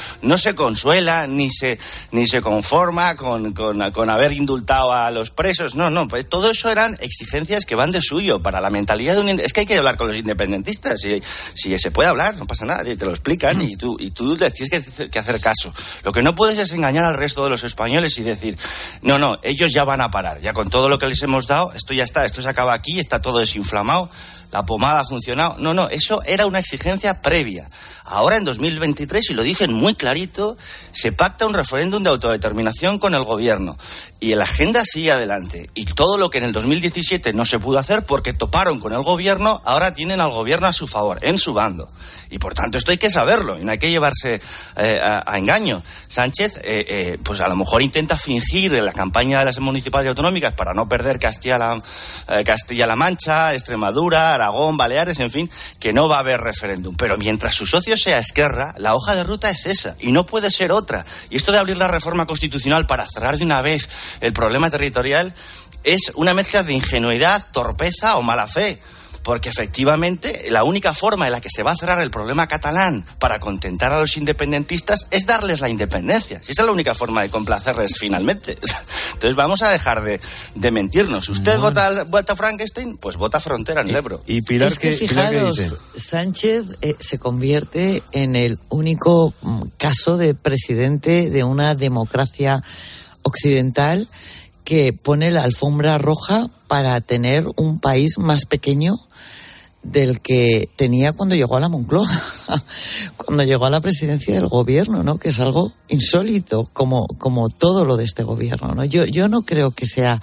consuela ni se conforma con haber indultado a los presos, no, pues todo eso eran exigencias que van de suyo para la mentalidad de un... Es que hay que hablar con los independentistas, si se puede hablar, no pasa nada, te lo explican y tú les tienes que hacer caso. Lo que no puedes es engañar al resto de los españoles y decir, no, ellos ya van a parar, ya con todo lo que les hemos dado, esto ya está, esto se acaba aquí, está todo desinflamado, la pomada ha funcionado. No, eso era una exigencia previa. Ahora, en 2023, y lo dicen muy clarito, se pacta un referéndum de autodeterminación con el gobierno. Y la agenda sigue adelante. Y todo lo que en el 2017 no se pudo hacer porque toparon con el gobierno, ahora tienen al gobierno a su favor, en su bando. Y por tanto esto hay que saberlo, y no hay que llevarse a engaño. Sánchez, a lo mejor intenta fingir en la campaña de las municipales y autonómicas para no perder Castilla-La Mancha, Extremadura, Aragón, Baleares, en fin, que no va a haber referéndum. Pero mientras su socio sea Esquerra, la hoja de ruta es esa, y no puede ser otra. Y esto de abrir la reforma constitucional para cerrar de una vez el problema territorial es una mezcla de ingenuidad, torpeza o mala fe. Porque efectivamente la única forma en la que se va a cerrar el problema catalán para contentar a los independentistas es darles la independencia. Si esa es la única forma de complacerles finalmente. Entonces vamos a dejar de mentirnos. ¿Usted vota Frankenstein? Pues vota frontera en el Ebro. Y Pilar, es que fijaros, Sánchez se convierte en el único caso de presidente de una democracia occidental que pone la alfombra roja para tener un país más pequeño del que tenía cuando llegó a la Moncloa, cuando llegó a la presidencia del gobierno, ¿no? Que es algo insólito, como todo lo de este gobierno, ¿no? Yo no creo que sea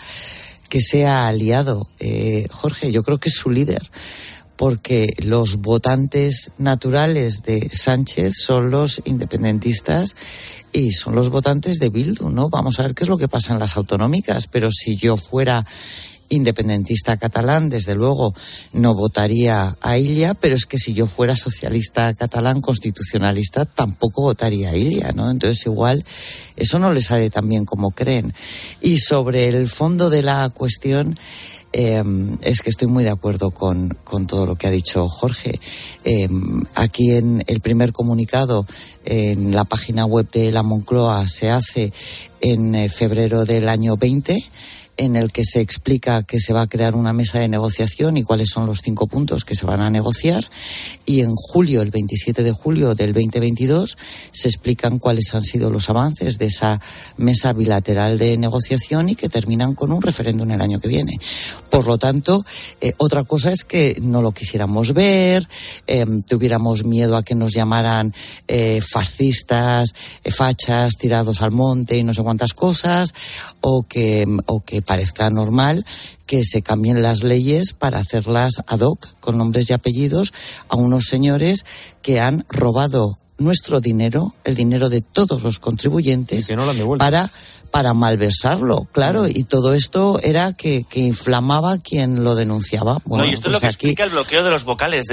aliado, Jorge, yo creo que es su líder, porque los votantes naturales de Sánchez son los independentistas y son los votantes de Bildu, ¿no? Vamos a ver qué es lo que pasa en las autonómicas, pero si yo fuera independentista catalán, desde luego no votaría a Illa, pero es que si yo fuera socialista catalán constitucionalista tampoco votaría a Illa, ¿no? Entonces igual eso no le sale tan bien como creen. Y sobre el fondo de la cuestión, es que estoy muy de acuerdo con todo lo que ha dicho Jorge. Aquí en el primer comunicado en la página web de la Moncloa se hace en febrero del año 20, en el que se explica que se va a crear una mesa de negociación y cuáles son los 5 puntos que se van a negociar, y en julio, el 27 de julio del 2022, se explican cuáles han sido los avances de esa mesa bilateral de negociación y que terminan con un referéndum el año que viene. Por lo tanto, otra cosa es que no lo quisiéramos ver, tuviéramos miedo a que nos llamaran fascistas, fachas, tirados al monte y no sé cuántas cosas, o que parezca normal que se cambien las leyes para hacerlas ad hoc, con nombres y apellidos, a unos señores que han robado nuestro dinero, el dinero de todos los contribuyentes, que no lo han devuelto, para malversarlo, claro, y todo esto era que inflamaba quien lo denunciaba. Bueno, no, y esto es lo que explica el bloqueo de los vocales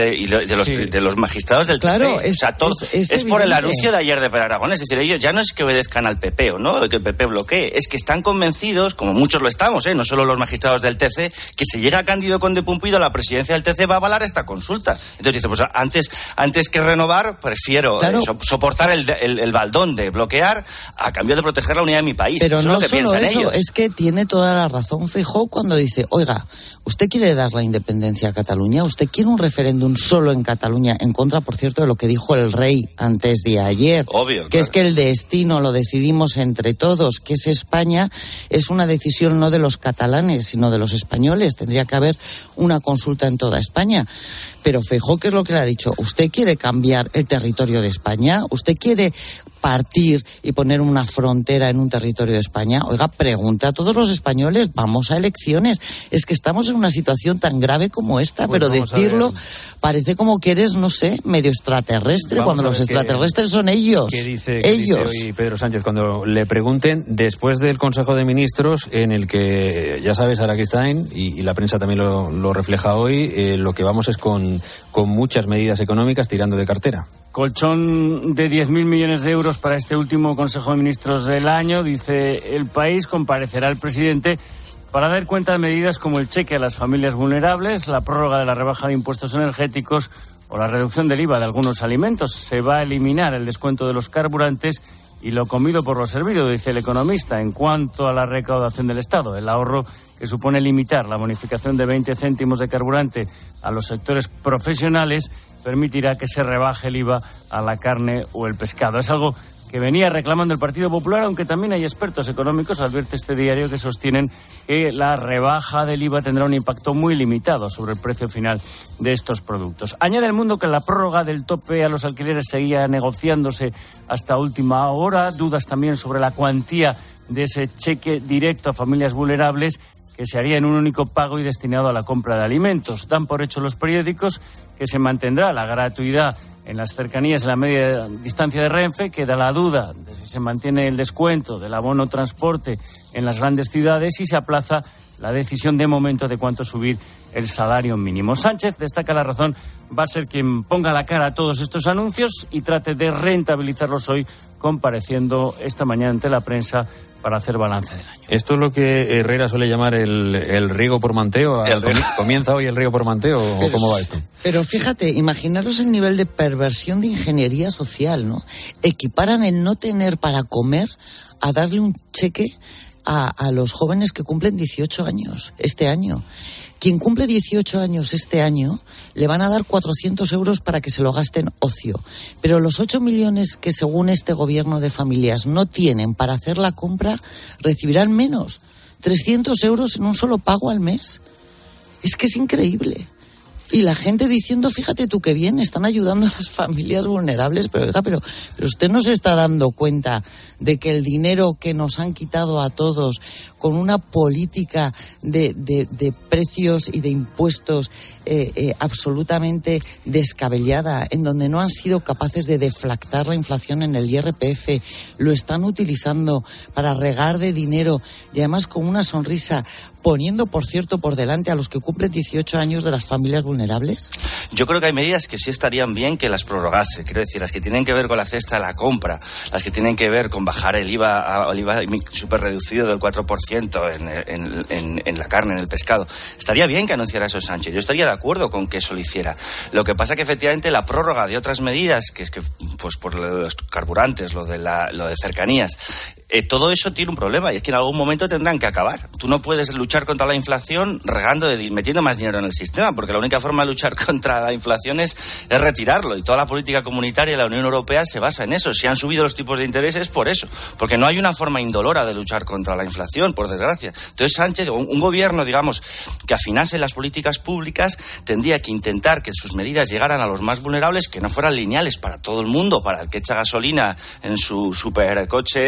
de los magistrados del claro, TC. Es por el anuncio de ayer de Per Aragón, es decir, ellos ya no es que obedezcan al PP o no, que el PP bloquee, es que están convencidos, como muchos lo estamos, no solo los magistrados del TC, que si llega Cándido Conde Pumpido a la presidencia del TC va a avalar esta consulta. Entonces dice, pues antes que renovar, prefiero soportar el baldón de bloquear a cambio de proteger la unidad de mi país. Pero eso no es lo que solo eso, ellos. Es que tiene toda la razón Feijóo cuando dice, oiga, ¿usted quiere dar la independencia a Cataluña? ¿Usted quiere un referéndum solo en Cataluña? En contra, por cierto, de lo que dijo el rey antes de ayer. Obvio, que claro. Es que el destino lo decidimos entre todos, que es España, es una decisión no de los catalanes, sino de los españoles. Tendría que haber una consulta en toda España. Pero Feijóo, ¿qué es lo que le ha dicho? ¿Usted quiere cambiar el territorio de España? ¿Usted quiere partir y poner una frontera en un territorio de España? Oiga, pregunte a todos los españoles, vamos a elecciones. Es que estamos en una situación tan grave como esta, pues pero decirlo parece como que eres, no sé, medio extraterrestre, cuando los extraterrestres son ellos. ¿Qué dice hoy Pedro Sánchez cuando le pregunten después del Consejo de Ministros, en el que, ya sabes, Araquistain, y la prensa también lo refleja hoy, lo que vamos es con muchas medidas económicas tirando de cartera? Colchón de 10.000 millones de euros para este último Consejo de Ministros del año. Dice El País, comparecerá el presidente para dar cuenta de medidas como el cheque a las familias vulnerables, la prórroga de la rebaja de impuestos energéticos o la reducción del IVA de algunos alimentos. Se va a eliminar el descuento de los carburantes y lo comido por lo servido, dice el economista. En cuanto a la recaudación del Estado, el ahorro que supone limitar la bonificación de 20 céntimos de carburante a los sectores profesionales permitirá que se rebaje el IVA a la carne o el pescado. Es algo que venía reclamando el Partido Popular, aunque también hay expertos económicos, advierte este diario, que sostienen que la rebaja del IVA tendrá un impacto muy limitado sobre el precio final de estos productos. Añade El Mundo que la prórroga del tope a los alquileres seguía negociándose hasta última hora. Dudas también sobre la cuantía de ese cheque directo a familias vulnerables que se haría en un único pago y destinado a la compra de alimentos. Dan por hecho los periódicos que se mantendrá la gratuidad en las cercanías, en la media distancia de Renfe. Queda la duda de si se mantiene el descuento del abono transporte en las grandes ciudades y se aplaza la decisión de momento de cuánto subir el salario mínimo. Sánchez destaca la razón, va a ser quien ponga la cara a todos estos anuncios y trate de rentabilizarlos hoy, compareciendo esta mañana ante la prensa para hacer balance del año. ¿Esto es lo que Herrera suele llamar el riego por manteo? ¿Comienza hoy el riego por manteo o cómo va esto? Pero fíjate, imaginaros el nivel de perversión de ingeniería social, ¿no? Equiparan el no tener para comer a darle un cheque a los jóvenes que cumplen 18 años este año. Quien cumple 18 años este año le van a dar 400 euros para que se lo gaste en ocio. Pero los 8 millones que según este gobierno de familias no tienen para hacer la compra recibirán menos. 300 euros en un solo pago al mes. Es que es increíble. Y la gente diciendo, fíjate tú qué bien, están ayudando a las familias vulnerables. Pero oiga, pero usted no se está dando cuenta de que el dinero que nos han quitado a todos con una política de precios y de impuestos absolutamente descabellada, en donde no han sido capaces de deflactar la inflación en el IRPF, lo están utilizando para regar de dinero y además con una sonrisa, poniendo, por cierto, por delante a los que cumplen 18 años de las familias vulnerables? Yo creo que hay medidas que sí estarían bien que las prorrogase. Quiero decir, las que tienen que ver con la cesta de la compra, las que tienen que ver con bajar el IVA súper reducido del 4% en la carne, en el pescado. Estaría bien que anunciara eso Sánchez. Yo estaría de acuerdo con que eso lo hiciera. Lo que pasa que efectivamente la prórroga de otras medidas, que es que pues por los carburantes, lo de cercanías, todo eso tiene un problema y es que en algún momento tendrán que acabar. Tú no puedes luchar contra la inflación metiendo más dinero en el sistema, porque la única forma de luchar contra la inflación es retirarlo, y toda la política comunitaria de la Unión Europea se basa en eso. Si han subido los tipos de interés es por eso, porque no hay una forma indolora de luchar contra la inflación, por desgracia. Entonces Sánchez, un gobierno, digamos, que afinase las políticas públicas, tendría que intentar que sus medidas llegaran a los más vulnerables, que no fueran lineales para todo el mundo, para el que echa gasolina en su supercoche carísimo,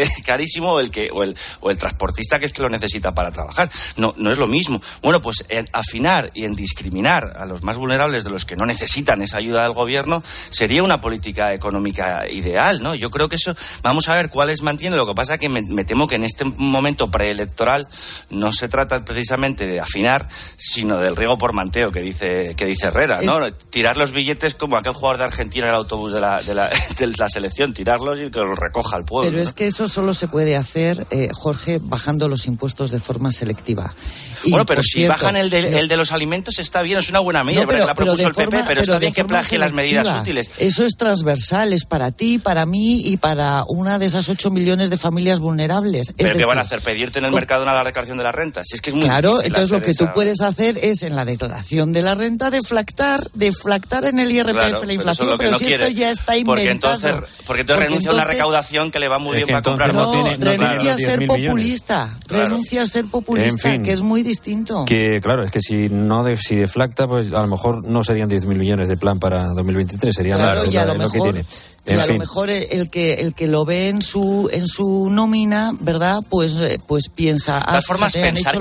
carísimo, o el transportista que es que lo necesita para trabajar. No es lo mismo. Bueno, pues en afinar y en discriminar a los más vulnerables de los que no necesitan esa ayuda del gobierno sería una política económica ideal, ¿no? Yo creo que eso, vamos a ver cuáles mantiene. Lo que pasa es que me temo que en este momento preelectoral no se trata precisamente de afinar, sino del riego por manteo que dice Herrera, ¿no? Tirar los billetes como aquel jugador de Argentina en el autobús de la selección, tirarlos y que los recoja el pueblo. Pero ¿no? Es que eso solo se puede hacer, Jorge, bajando los impuestos de forma selectiva. Bueno, pero si bajan el de los alimentos está bien, es una buena medida, pero la propuso el PP, pero está bien que plagie las medidas útiles. Eso es transversal, es para ti, para mí y para una de esas 8 millones de familias vulnerables. ¿Pero qué van a hacer? ¿Pedirte en el mercado una declaración de la renta? Si es que es muy claro, difícil. Entonces lo que tú puedes hacer es en la declaración de la renta deflactar en el IRPF la inflación, pero si esto ya está inventado. Porque entonces renuncia a una recaudación que le va muy bien para comprar. Renuncia a ser populista, renuncia a ser populista, en fin, que es muy distinto. Que claro, es que si deflacta, pues a lo mejor no serían 10.000 millones de plan para 2023, sería claro, y a lo mejor, lo que tiene. Y a lo mejor el que lo ve en su nómina, ¿verdad? Pues piensa. De todas formas, pensar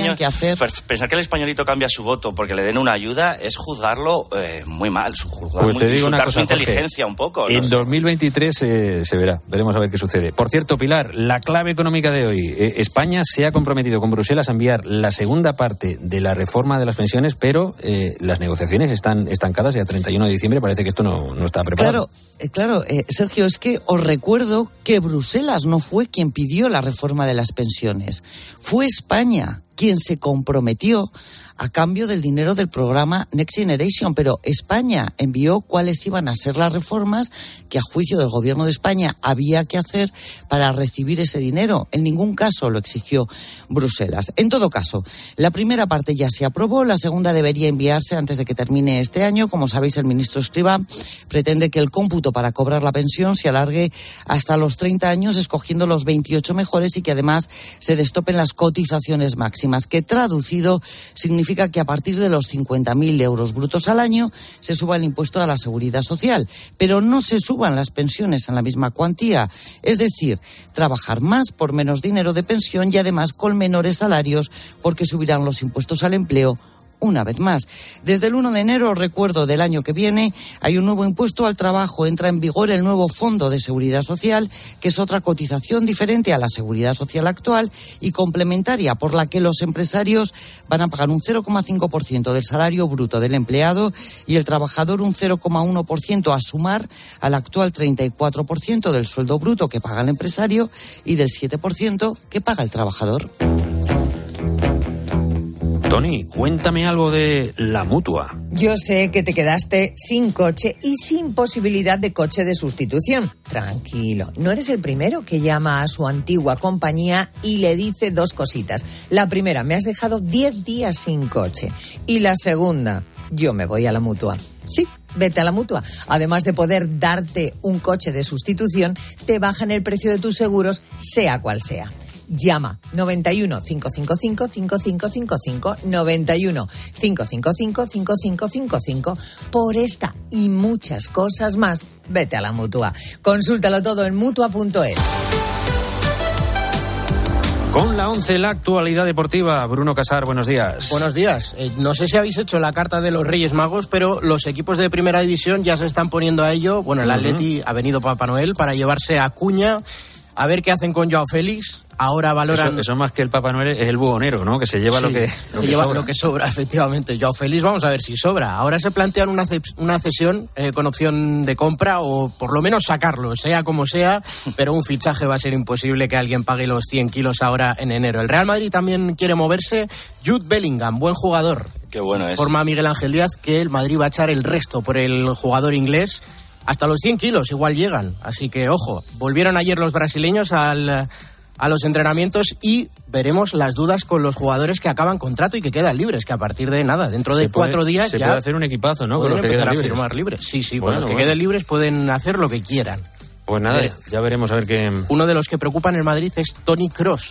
que el españolito cambia su voto porque le den una ayuda es juzgarlo muy mal, insultar su inteligencia un poco. En 2023 se verá, veremos a ver qué sucede. Por cierto, Pilar, la clave económica de hoy. España se ha comprometido con Bruselas a enviar la segunda parte de la reforma de las pensiones, pero las negociaciones están estancadas y a 31 de diciembre parece que esto no está preparado. Claro, Sergio, es que os recuerdo que Bruselas no fue quien pidió la reforma de las pensiones. Fue España quien se comprometió a cambio del dinero del programa Next Generation, pero España envió cuáles iban a ser las reformas que a juicio del gobierno de España había que hacer para recibir ese dinero. En ningún caso lo exigió Bruselas. En todo caso, la primera parte ya se aprobó, la segunda debería enviarse antes de que termine este año. Como sabéis, el ministro Escrivá pretende que el cómputo para cobrar la pensión se alargue hasta los 30 años, escogiendo los 28 mejores y que además se destopen las cotizaciones máximas, que traducido significa que a partir de los 50.000 euros brutos al año se suba el impuesto a la seguridad social, pero no se suban las pensiones en la misma cuantía. Es decir, trabajar más por menos dinero de pensión y además con menores salarios porque subirán los impuestos al empleo. Una vez más, desde el 1 de enero, recuerdo, del año que viene, hay un nuevo impuesto al trabajo. Entra en vigor el nuevo Fondo de Seguridad Social, que es otra cotización diferente a la seguridad social actual y complementaria, por la que los empresarios van a pagar un 0,5% del salario bruto del empleado y el trabajador un 0,1% a sumar al actual 34% del sueldo bruto que paga el empresario y del 7% que paga el trabajador. Tony, cuéntame algo de la Mutua. Yo sé que te quedaste sin coche y sin posibilidad de coche de sustitución. Tranquilo, no eres el primero que llama a su antigua compañía y le dice dos cositas. La primera, me has dejado 10 días sin coche. Y la segunda, yo me voy a la Mutua. Sí, vete a la Mutua. Además de poder darte un coche de sustitución, te bajan el precio de tus seguros, sea cual sea. Llama 91 555 5555 91 555 5555. Por esta y muchas cosas más, vete a la Mutua. Consúltalo todo en Mutua.es. Con la 11, la actualidad deportiva. Bruno Casar, buenos días. Buenos días. No sé si habéis hecho la carta de los Reyes Magos, pero los equipos de primera división ya se están poniendo a ello. Bueno, el Atleti ha venido Papá Noel para llevarse a Acuña. A ver qué hacen con Joao Félix. Ahora valoran... Eso más que el Papá Noel es el buhonero, ¿no? Que se lleva lo que sobra. Lo que sobra, efectivamente. Joao Félix, vamos a ver si sobra. Ahora se plantean una cesión con opción de compra o por lo menos sacarlo, sea como sea, pero un fichaje va a ser imposible que alguien pague los 100 kilos ahora en enero. El Real Madrid también quiere moverse. Jude Bellingham, buen jugador. Qué bueno es. Forma Miguel Ángel Díaz que el Madrid va a echar el resto por el jugador inglés. Hasta los 100 kilos igual llegan, así que ojo, volvieron ayer los brasileños a los entrenamientos y veremos las dudas con los jugadores que acaban contrato y que quedan libres, que a partir de nada, dentro de 4 días se ya... puede hacer un equipazo, ¿no? Pueden con los que quedan libres. Firmar libres. Sí, con los que queden libres pueden hacer lo que quieran. Pues nada, ya veremos a ver qué... Uno de los que preocupan en Madrid es Toni Kroos,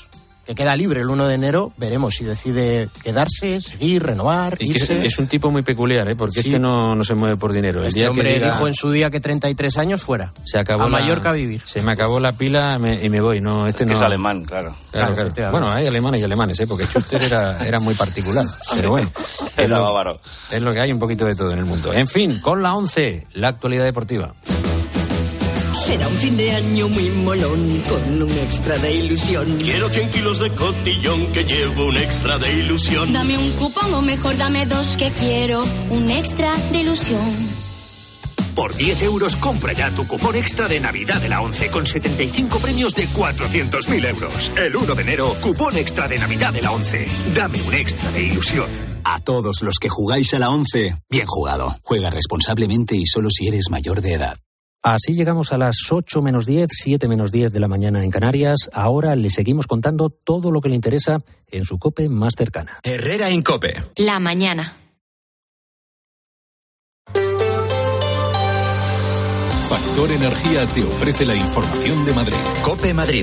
que queda libre el 1 de enero, veremos si decide quedarse, seguir, renovar, irse. Es un tipo muy peculiar, porque este no se mueve por dinero. El día hombre que dijo en su día que 33 años fuera. Se acabó a Mallorca a vivir. Se me acabó la pila y me voy. No, este es que no. es alemán, claro. Bueno, hay alemanes y alemanes, porque Schuster era muy particular. Pero bueno, era bávaro. Es lo que hay, un poquito de todo en el mundo. En fin, con la 11, la actualidad deportiva. Será un fin de año muy molón, con un extra de ilusión. Quiero 100 kilos de cotillón, que llevo un extra de ilusión. Dame un cupón o mejor dame 2, que quiero un extra de ilusión. Por 10 euros compra ya tu cupón extra de Navidad de la 11 con 75 premios de 400.000 euros. El 1 de enero, cupón extra de Navidad de la 11. Dame un extra de ilusión. A todos los que jugáis a la 11, bien jugado. Juega responsablemente y solo si eres mayor de edad. Así llegamos a las 8 menos 10, 7 menos 10 de la mañana en Canarias. Ahora le seguimos contando todo lo que le interesa en su COPE más cercana. Herrera en COPE. La mañana. Factor Energía te ofrece la información de Madrid. COPE Madrid.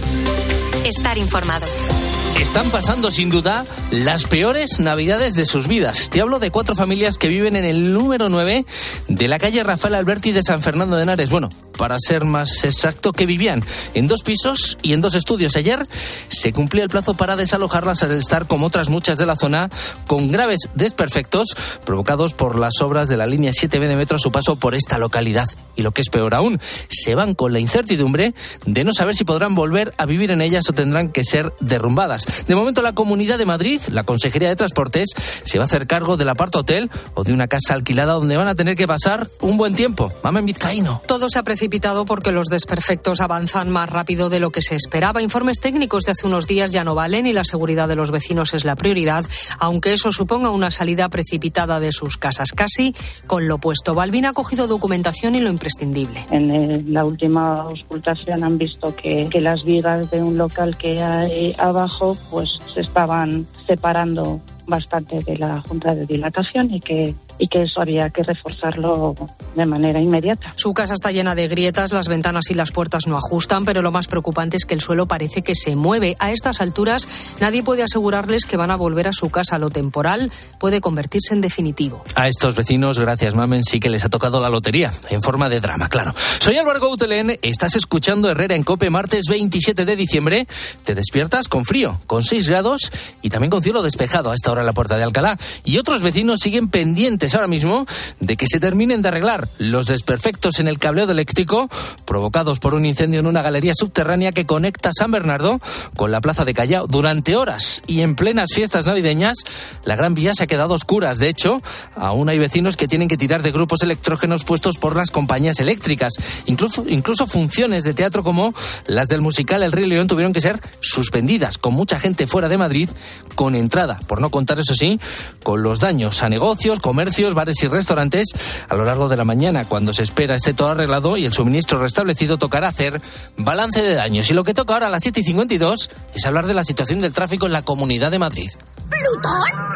Estar informado. Están pasando, sin duda, las peores navidades de sus vidas. Te hablo de 4 familias que viven en el número 9 de la calle Rafael Alberti de San Fernando de Henares. Bueno, para ser más exacto, que vivían en 2 pisos y en 2 estudios. Ayer se cumplía el plazo para desalojarlas al estar, como otras muchas de la zona, con graves desperfectos provocados por las obras de la línea 7B de metro a su paso por esta localidad. Y lo que es peor aún, se van con la incertidumbre de no saber si podrán volver a vivir en ellas o tendrán que ser derrumbadas. De momento, la Comunidad de Madrid, la Consejería de Transportes, se va a hacer cargo del apart-hotel o de una casa alquilada donde van a tener que pasar un buen tiempo. Mamen Vizcaíno. Todo se ha precipitado porque los desperfectos avanzan más rápido de lo que se esperaba. Informes técnicos de hace unos días ya no valen y la seguridad de los vecinos es la prioridad, aunque eso suponga una salida precipitada de sus casas. Casi con lo opuesto. Balbín ha cogido documentación y lo imprescindible. En la última auscultación han visto que las vigas de un local que hay abajo pues se estaban separando bastante de la junta de dilatación y que eso había que reforzarlo de manera inmediata. Su casa está llena de grietas, las ventanas y las puertas no ajustan, pero lo más preocupante es que el suelo parece que se mueve. A estas alturas nadie puede asegurarles que van a volver a su casa. Lo temporal puede convertirse en definitivo. A estos vecinos, gracias Mamen, sí que les ha tocado la lotería, en forma de drama, claro. Soy Álvaro Gautelén, estás escuchando Herrera en COPE, martes 27 de diciembre. Te despiertas con frío, con 6 grados y también con cielo despejado a esta hora en la Puerta de Alcalá. Y otros vecinos siguen pendientes ahora mismo de que se terminen de arreglar los desperfectos en el cableo eléctrico provocados por un incendio en una galería subterránea que conecta San Bernardo con la plaza de Callao. Durante horas y en plenas fiestas navideñas, la Gran Vía se ha quedado a oscuras. De hecho, aún hay vecinos que tienen que tirar de grupos electrógenos puestos por las compañías eléctricas. Incluso funciones de teatro como las del musical El Rey León tuvieron que ser suspendidas, con mucha gente fuera de Madrid con entrada, por no contar, eso sí, con los daños a negocios, comercios, bares y restaurantes. A lo largo de la mañana, cuando se espera esté todo arreglado y el suministro restablecido, tocará hacer balance de daños. Y lo que toca ahora a las 7:52 es hablar de la situación del tráfico en la Comunidad de Madrid. ¿Plutón?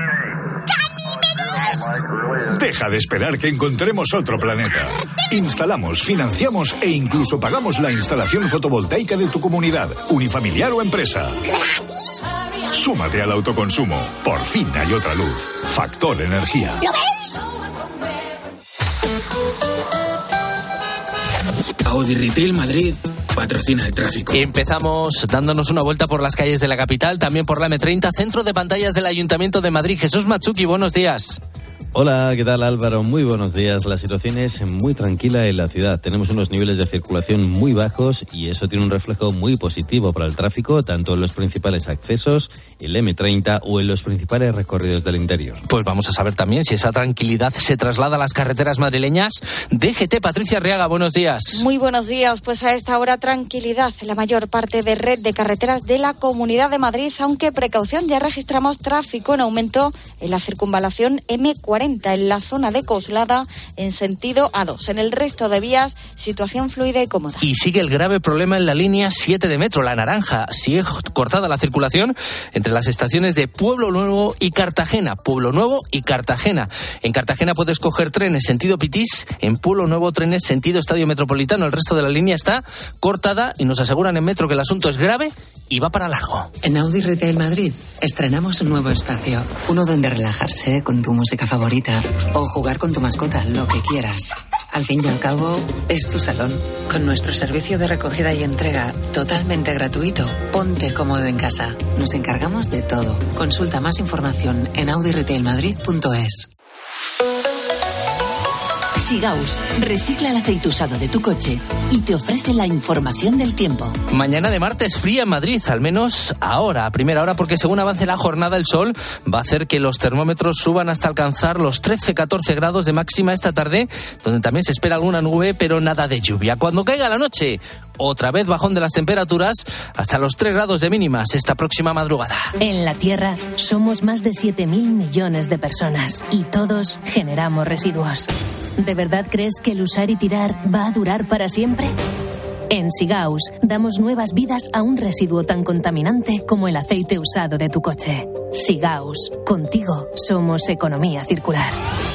Deja de esperar que encontremos otro planeta. Instalamos, financiamos e incluso pagamos la instalación fotovoltaica de tu comunidad, unifamiliar o empresa. Súmate al autoconsumo. Por fin hay otra luz. Factor Energía. ¿Lo veis? Audi Retail Madrid patrocina el tráfico. Empezamos dándonos una vuelta por las calles de la capital, también por la M30, centro de pantallas del Ayuntamiento de Madrid. Jesús Matsuki, buenos días. Hola, ¿qué tal Álvaro? Muy buenos días. La situación es muy tranquila en la ciudad. Tenemos unos niveles de circulación muy bajos y eso tiene un reflejo muy positivo para el tráfico, tanto en los principales accesos, el M30 o en los principales recorridos del interior. Pues vamos a saber también si esa tranquilidad se traslada a las carreteras madrileñas. DGT, Patricia Arriaga, buenos días. Muy buenos días. Pues a esta hora tranquilidad en la mayor parte de red de carreteras de la Comunidad de Madrid, aunque precaución, ya registramos tráfico en aumento en la circunvalación M40 40 en la zona de Coslada en sentido A2. En el resto de vías, situación fluida y cómoda. Y sigue el grave problema en la línea 7 de metro, la naranja. Sigue cortada la circulación entre las estaciones de Pueblo Nuevo y Cartagena. Pueblo Nuevo y Cartagena. En Cartagena puedes coger trenes sentido Pitís, en Pueblo Nuevo trenes sentido Estadio Metropolitano. El resto de la línea está cortada y nos aseguran en Metro que el asunto es grave y va para largo. En Audi Retail Madrid estrenamos un nuevo espacio, uno donde relajarse con tu música favorita o jugar con tu mascota, lo que quieras. Al fin y al cabo, es tu salón. Con nuestro servicio de recogida y entrega totalmente gratuito, ponte cómodo en casa. Nos encargamos de todo. Consulta más información en audiretailmadrid.es. Sigaus recicla el aceite usado de tu coche y te ofrece la información del tiempo. Mañana de martes fría en Madrid, al menos ahora, a primera hora, porque según avance la jornada el sol va a hacer que los termómetros suban hasta alcanzar los 13-14 grados de máxima esta tarde, donde también se espera alguna nube, pero nada de lluvia. Cuando caiga la noche, otra vez bajón de las temperaturas hasta los 3 grados de mínimas esta próxima madrugada. En la Tierra somos más de 7.000 millones de personas y todos generamos residuos. ¿De verdad crees que el usar y tirar va a durar para siempre? En Sigaus damos nuevas vidas a un residuo tan contaminante como el aceite usado de tu coche. Sigaus, contigo somos economía circular.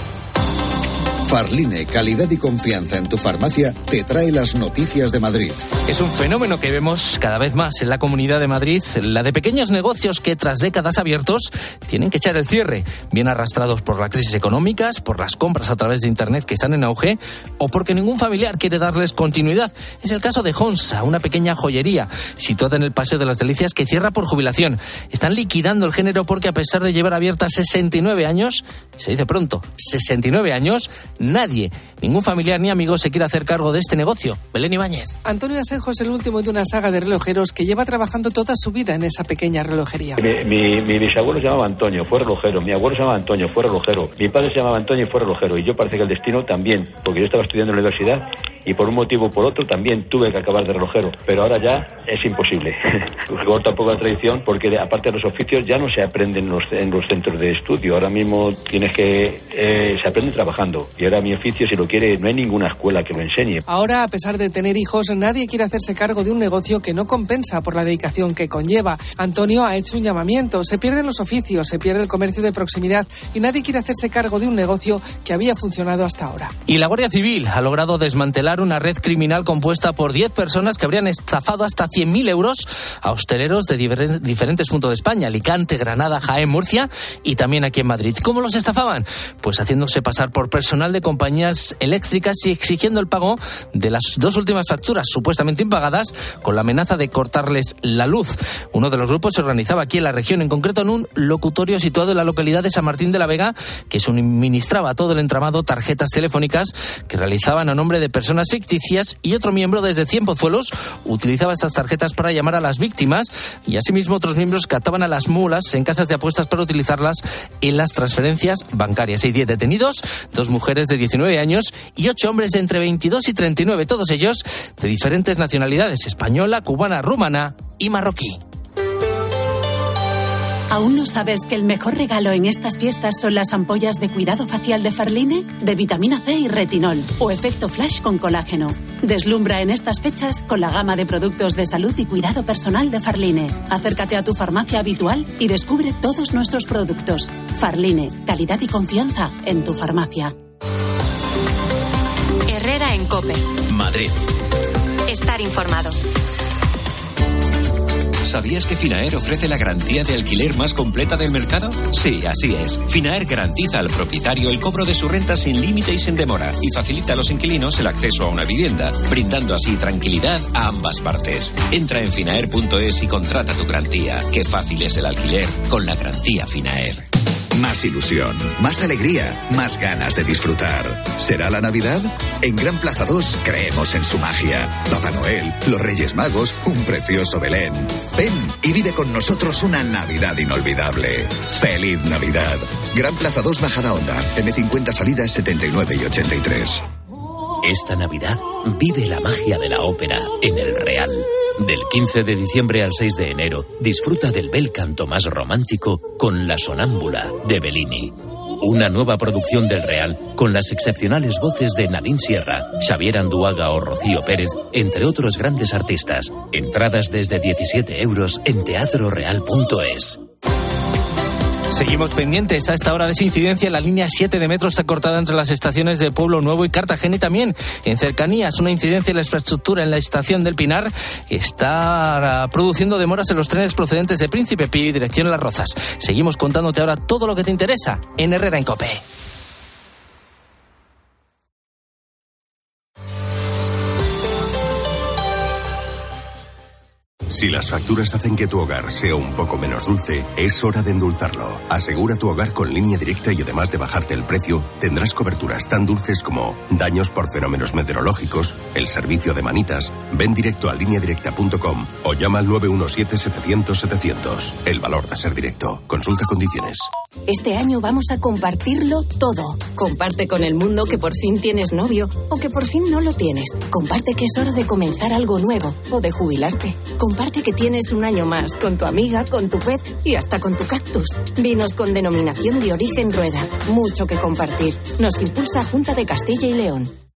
Farline, calidad y confianza en tu farmacia, te trae las noticias de Madrid. Es un fenómeno que vemos cada vez más en la Comunidad de Madrid, la de pequeños negocios que tras décadas abiertos tienen que echar el cierre, bien arrastrados por la crisis económica, por las compras a través de Internet que están en auge o porque ningún familiar quiere darles continuidad. Es el caso de Honsa, una pequeña joyería situada en el Paseo de las Delicias que cierra por jubilación. Están liquidando el género porque a pesar de llevar abierta 69 años, se dice pronto, 69 años, nadie, ningún familiar ni amigo se quiere hacer cargo de este negocio. Belén Ibáñez. Antonio Asenjo es el último de una saga de relojeros que lleva trabajando toda su vida en esa pequeña relojería. Mi bisabuelo se llamaba Antonio, fue relojero. Mi abuelo se llamaba Antonio, fue relojero. Mi padre se llamaba Antonio y fue relojero. Y yo parece que el destino también, porque yo estaba estudiando en la universidad y por un motivo o por otro también tuve que acabar de relojero. Pero ahora ya es imposible. Corta un poco la tradición porque aparte de los oficios ya no se aprenden en los centros de estudio. Ahora mismo tienes que... se aprende trabajando. Y ahora mi oficio, si lo quiere, no hay ninguna escuela que lo enseñe. Ahora, a pesar de tener hijos, nadie quiere hacerse cargo de un negocio que no compensa por la dedicación que conlleva. Antonio ha hecho un llamamiento. Se pierden los oficios, se pierde el comercio de proximidad y nadie quiere hacerse cargo de un negocio que había funcionado hasta ahora. Y la Guardia Civil ha logrado desmantelar una red criminal compuesta por 10 personas que habrían estafado hasta 100.000 euros a hosteleros de diferentes puntos de España, Alicante, Granada, Jaén, Murcia y también aquí en Madrid. ¿Cómo los estafaban? Pues haciéndose pasar por personal de compañías eléctricas y exigiendo el pago de las 2 últimas facturas supuestamente impagadas con la amenaza de cortarles la luz. Uno de los grupos se organizaba aquí en la región, en concreto en un locutorio situado en la localidad de San Martín de la Vega, que suministraba a todo el entramado tarjetas telefónicas que realizaban a nombre de personas ficticias, y otro miembro desde Cienpozuelos utilizaba estas tarjetas para llamar a las víctimas, y asimismo otros miembros captaban a las mulas en casas de apuestas para utilizarlas en las transferencias bancarias. Hay 10 detenidos, 2 mujeres de 19 años y 8 hombres de entre 22 y 39, todos ellos de diferentes nacionalidades: española, cubana, rumana y marroquí. ¿Aún no sabes que el mejor regalo en estas fiestas son las ampollas de cuidado facial de Farline? De vitamina C y retinol, o efecto flash con colágeno. Deslumbra en estas fechas con la gama de productos de salud y cuidado personal de Farline. Acércate a tu farmacia habitual y descubre todos nuestros productos. Farline, calidad y confianza en tu farmacia. Herrera en COPE. Madrid. Estar informado. ¿Sabías que Finaer ofrece la garantía de alquiler más completa del mercado? Sí, así es. Finaer garantiza al propietario el cobro de su renta sin límite y sin demora, y facilita a los inquilinos el acceso a una vivienda, brindando así tranquilidad a ambas partes. Entra en finaer.es y contrata tu garantía. Qué fácil es el alquiler con la garantía Finaer. Más ilusión, más alegría, más ganas de disfrutar. ¿Será la Navidad? En Gran Plaza 2 creemos en su magia. Papá Noel, los Reyes Magos, un precioso Belén. Ven y vive con nosotros una Navidad inolvidable. ¡Feliz Navidad! Gran Plaza 2 Bajada Onda, M50 salidas 79 y 83. Esta Navidad vive la magia de la ópera en el Real. Del 15 de diciembre al 6 de enero, disfruta del bel canto más romántico con La Sonámbula de Bellini. Una nueva producción del Real con las excepcionales voces de Nadine Sierra, Xavier Anduaga o Rocío Pérez, entre otros grandes artistas. Entradas desde 17 euros en teatroreal.es. Seguimos pendientes a esta hora de esa incidencia. La línea 7 de metro está cortada entre las estaciones de Pueblo Nuevo y Cartagena, y también en cercanías. Una incidencia en la infraestructura en la estación del Pinar está produciendo demoras en los trenes procedentes de Príncipe Pío y dirección a Las Rozas. Seguimos contándote ahora todo lo que te interesa en Herrera en COPE. Si las facturas hacen que tu hogar sea un poco menos dulce, es hora de endulzarlo. Asegura tu hogar con Línea Directa y además de bajarte el precio, tendrás coberturas tan dulces como daños por fenómenos meteorológicos, el servicio de manitas. Ven directo a lineadirecta.com o llama al 917-700-700. El valor de ser directo. Consulta condiciones. Este año vamos a compartirlo todo. Comparte con el mundo que por fin tienes novio o que por fin no lo tienes. Comparte que es hora de comenzar algo nuevo o de jubilarte. Comparte que tienes un año más con tu amiga, con tu pez y hasta con tu cactus. Vinos con denominación de origen Rueda. Mucho que compartir. Nos impulsa Junta de Castilla y León.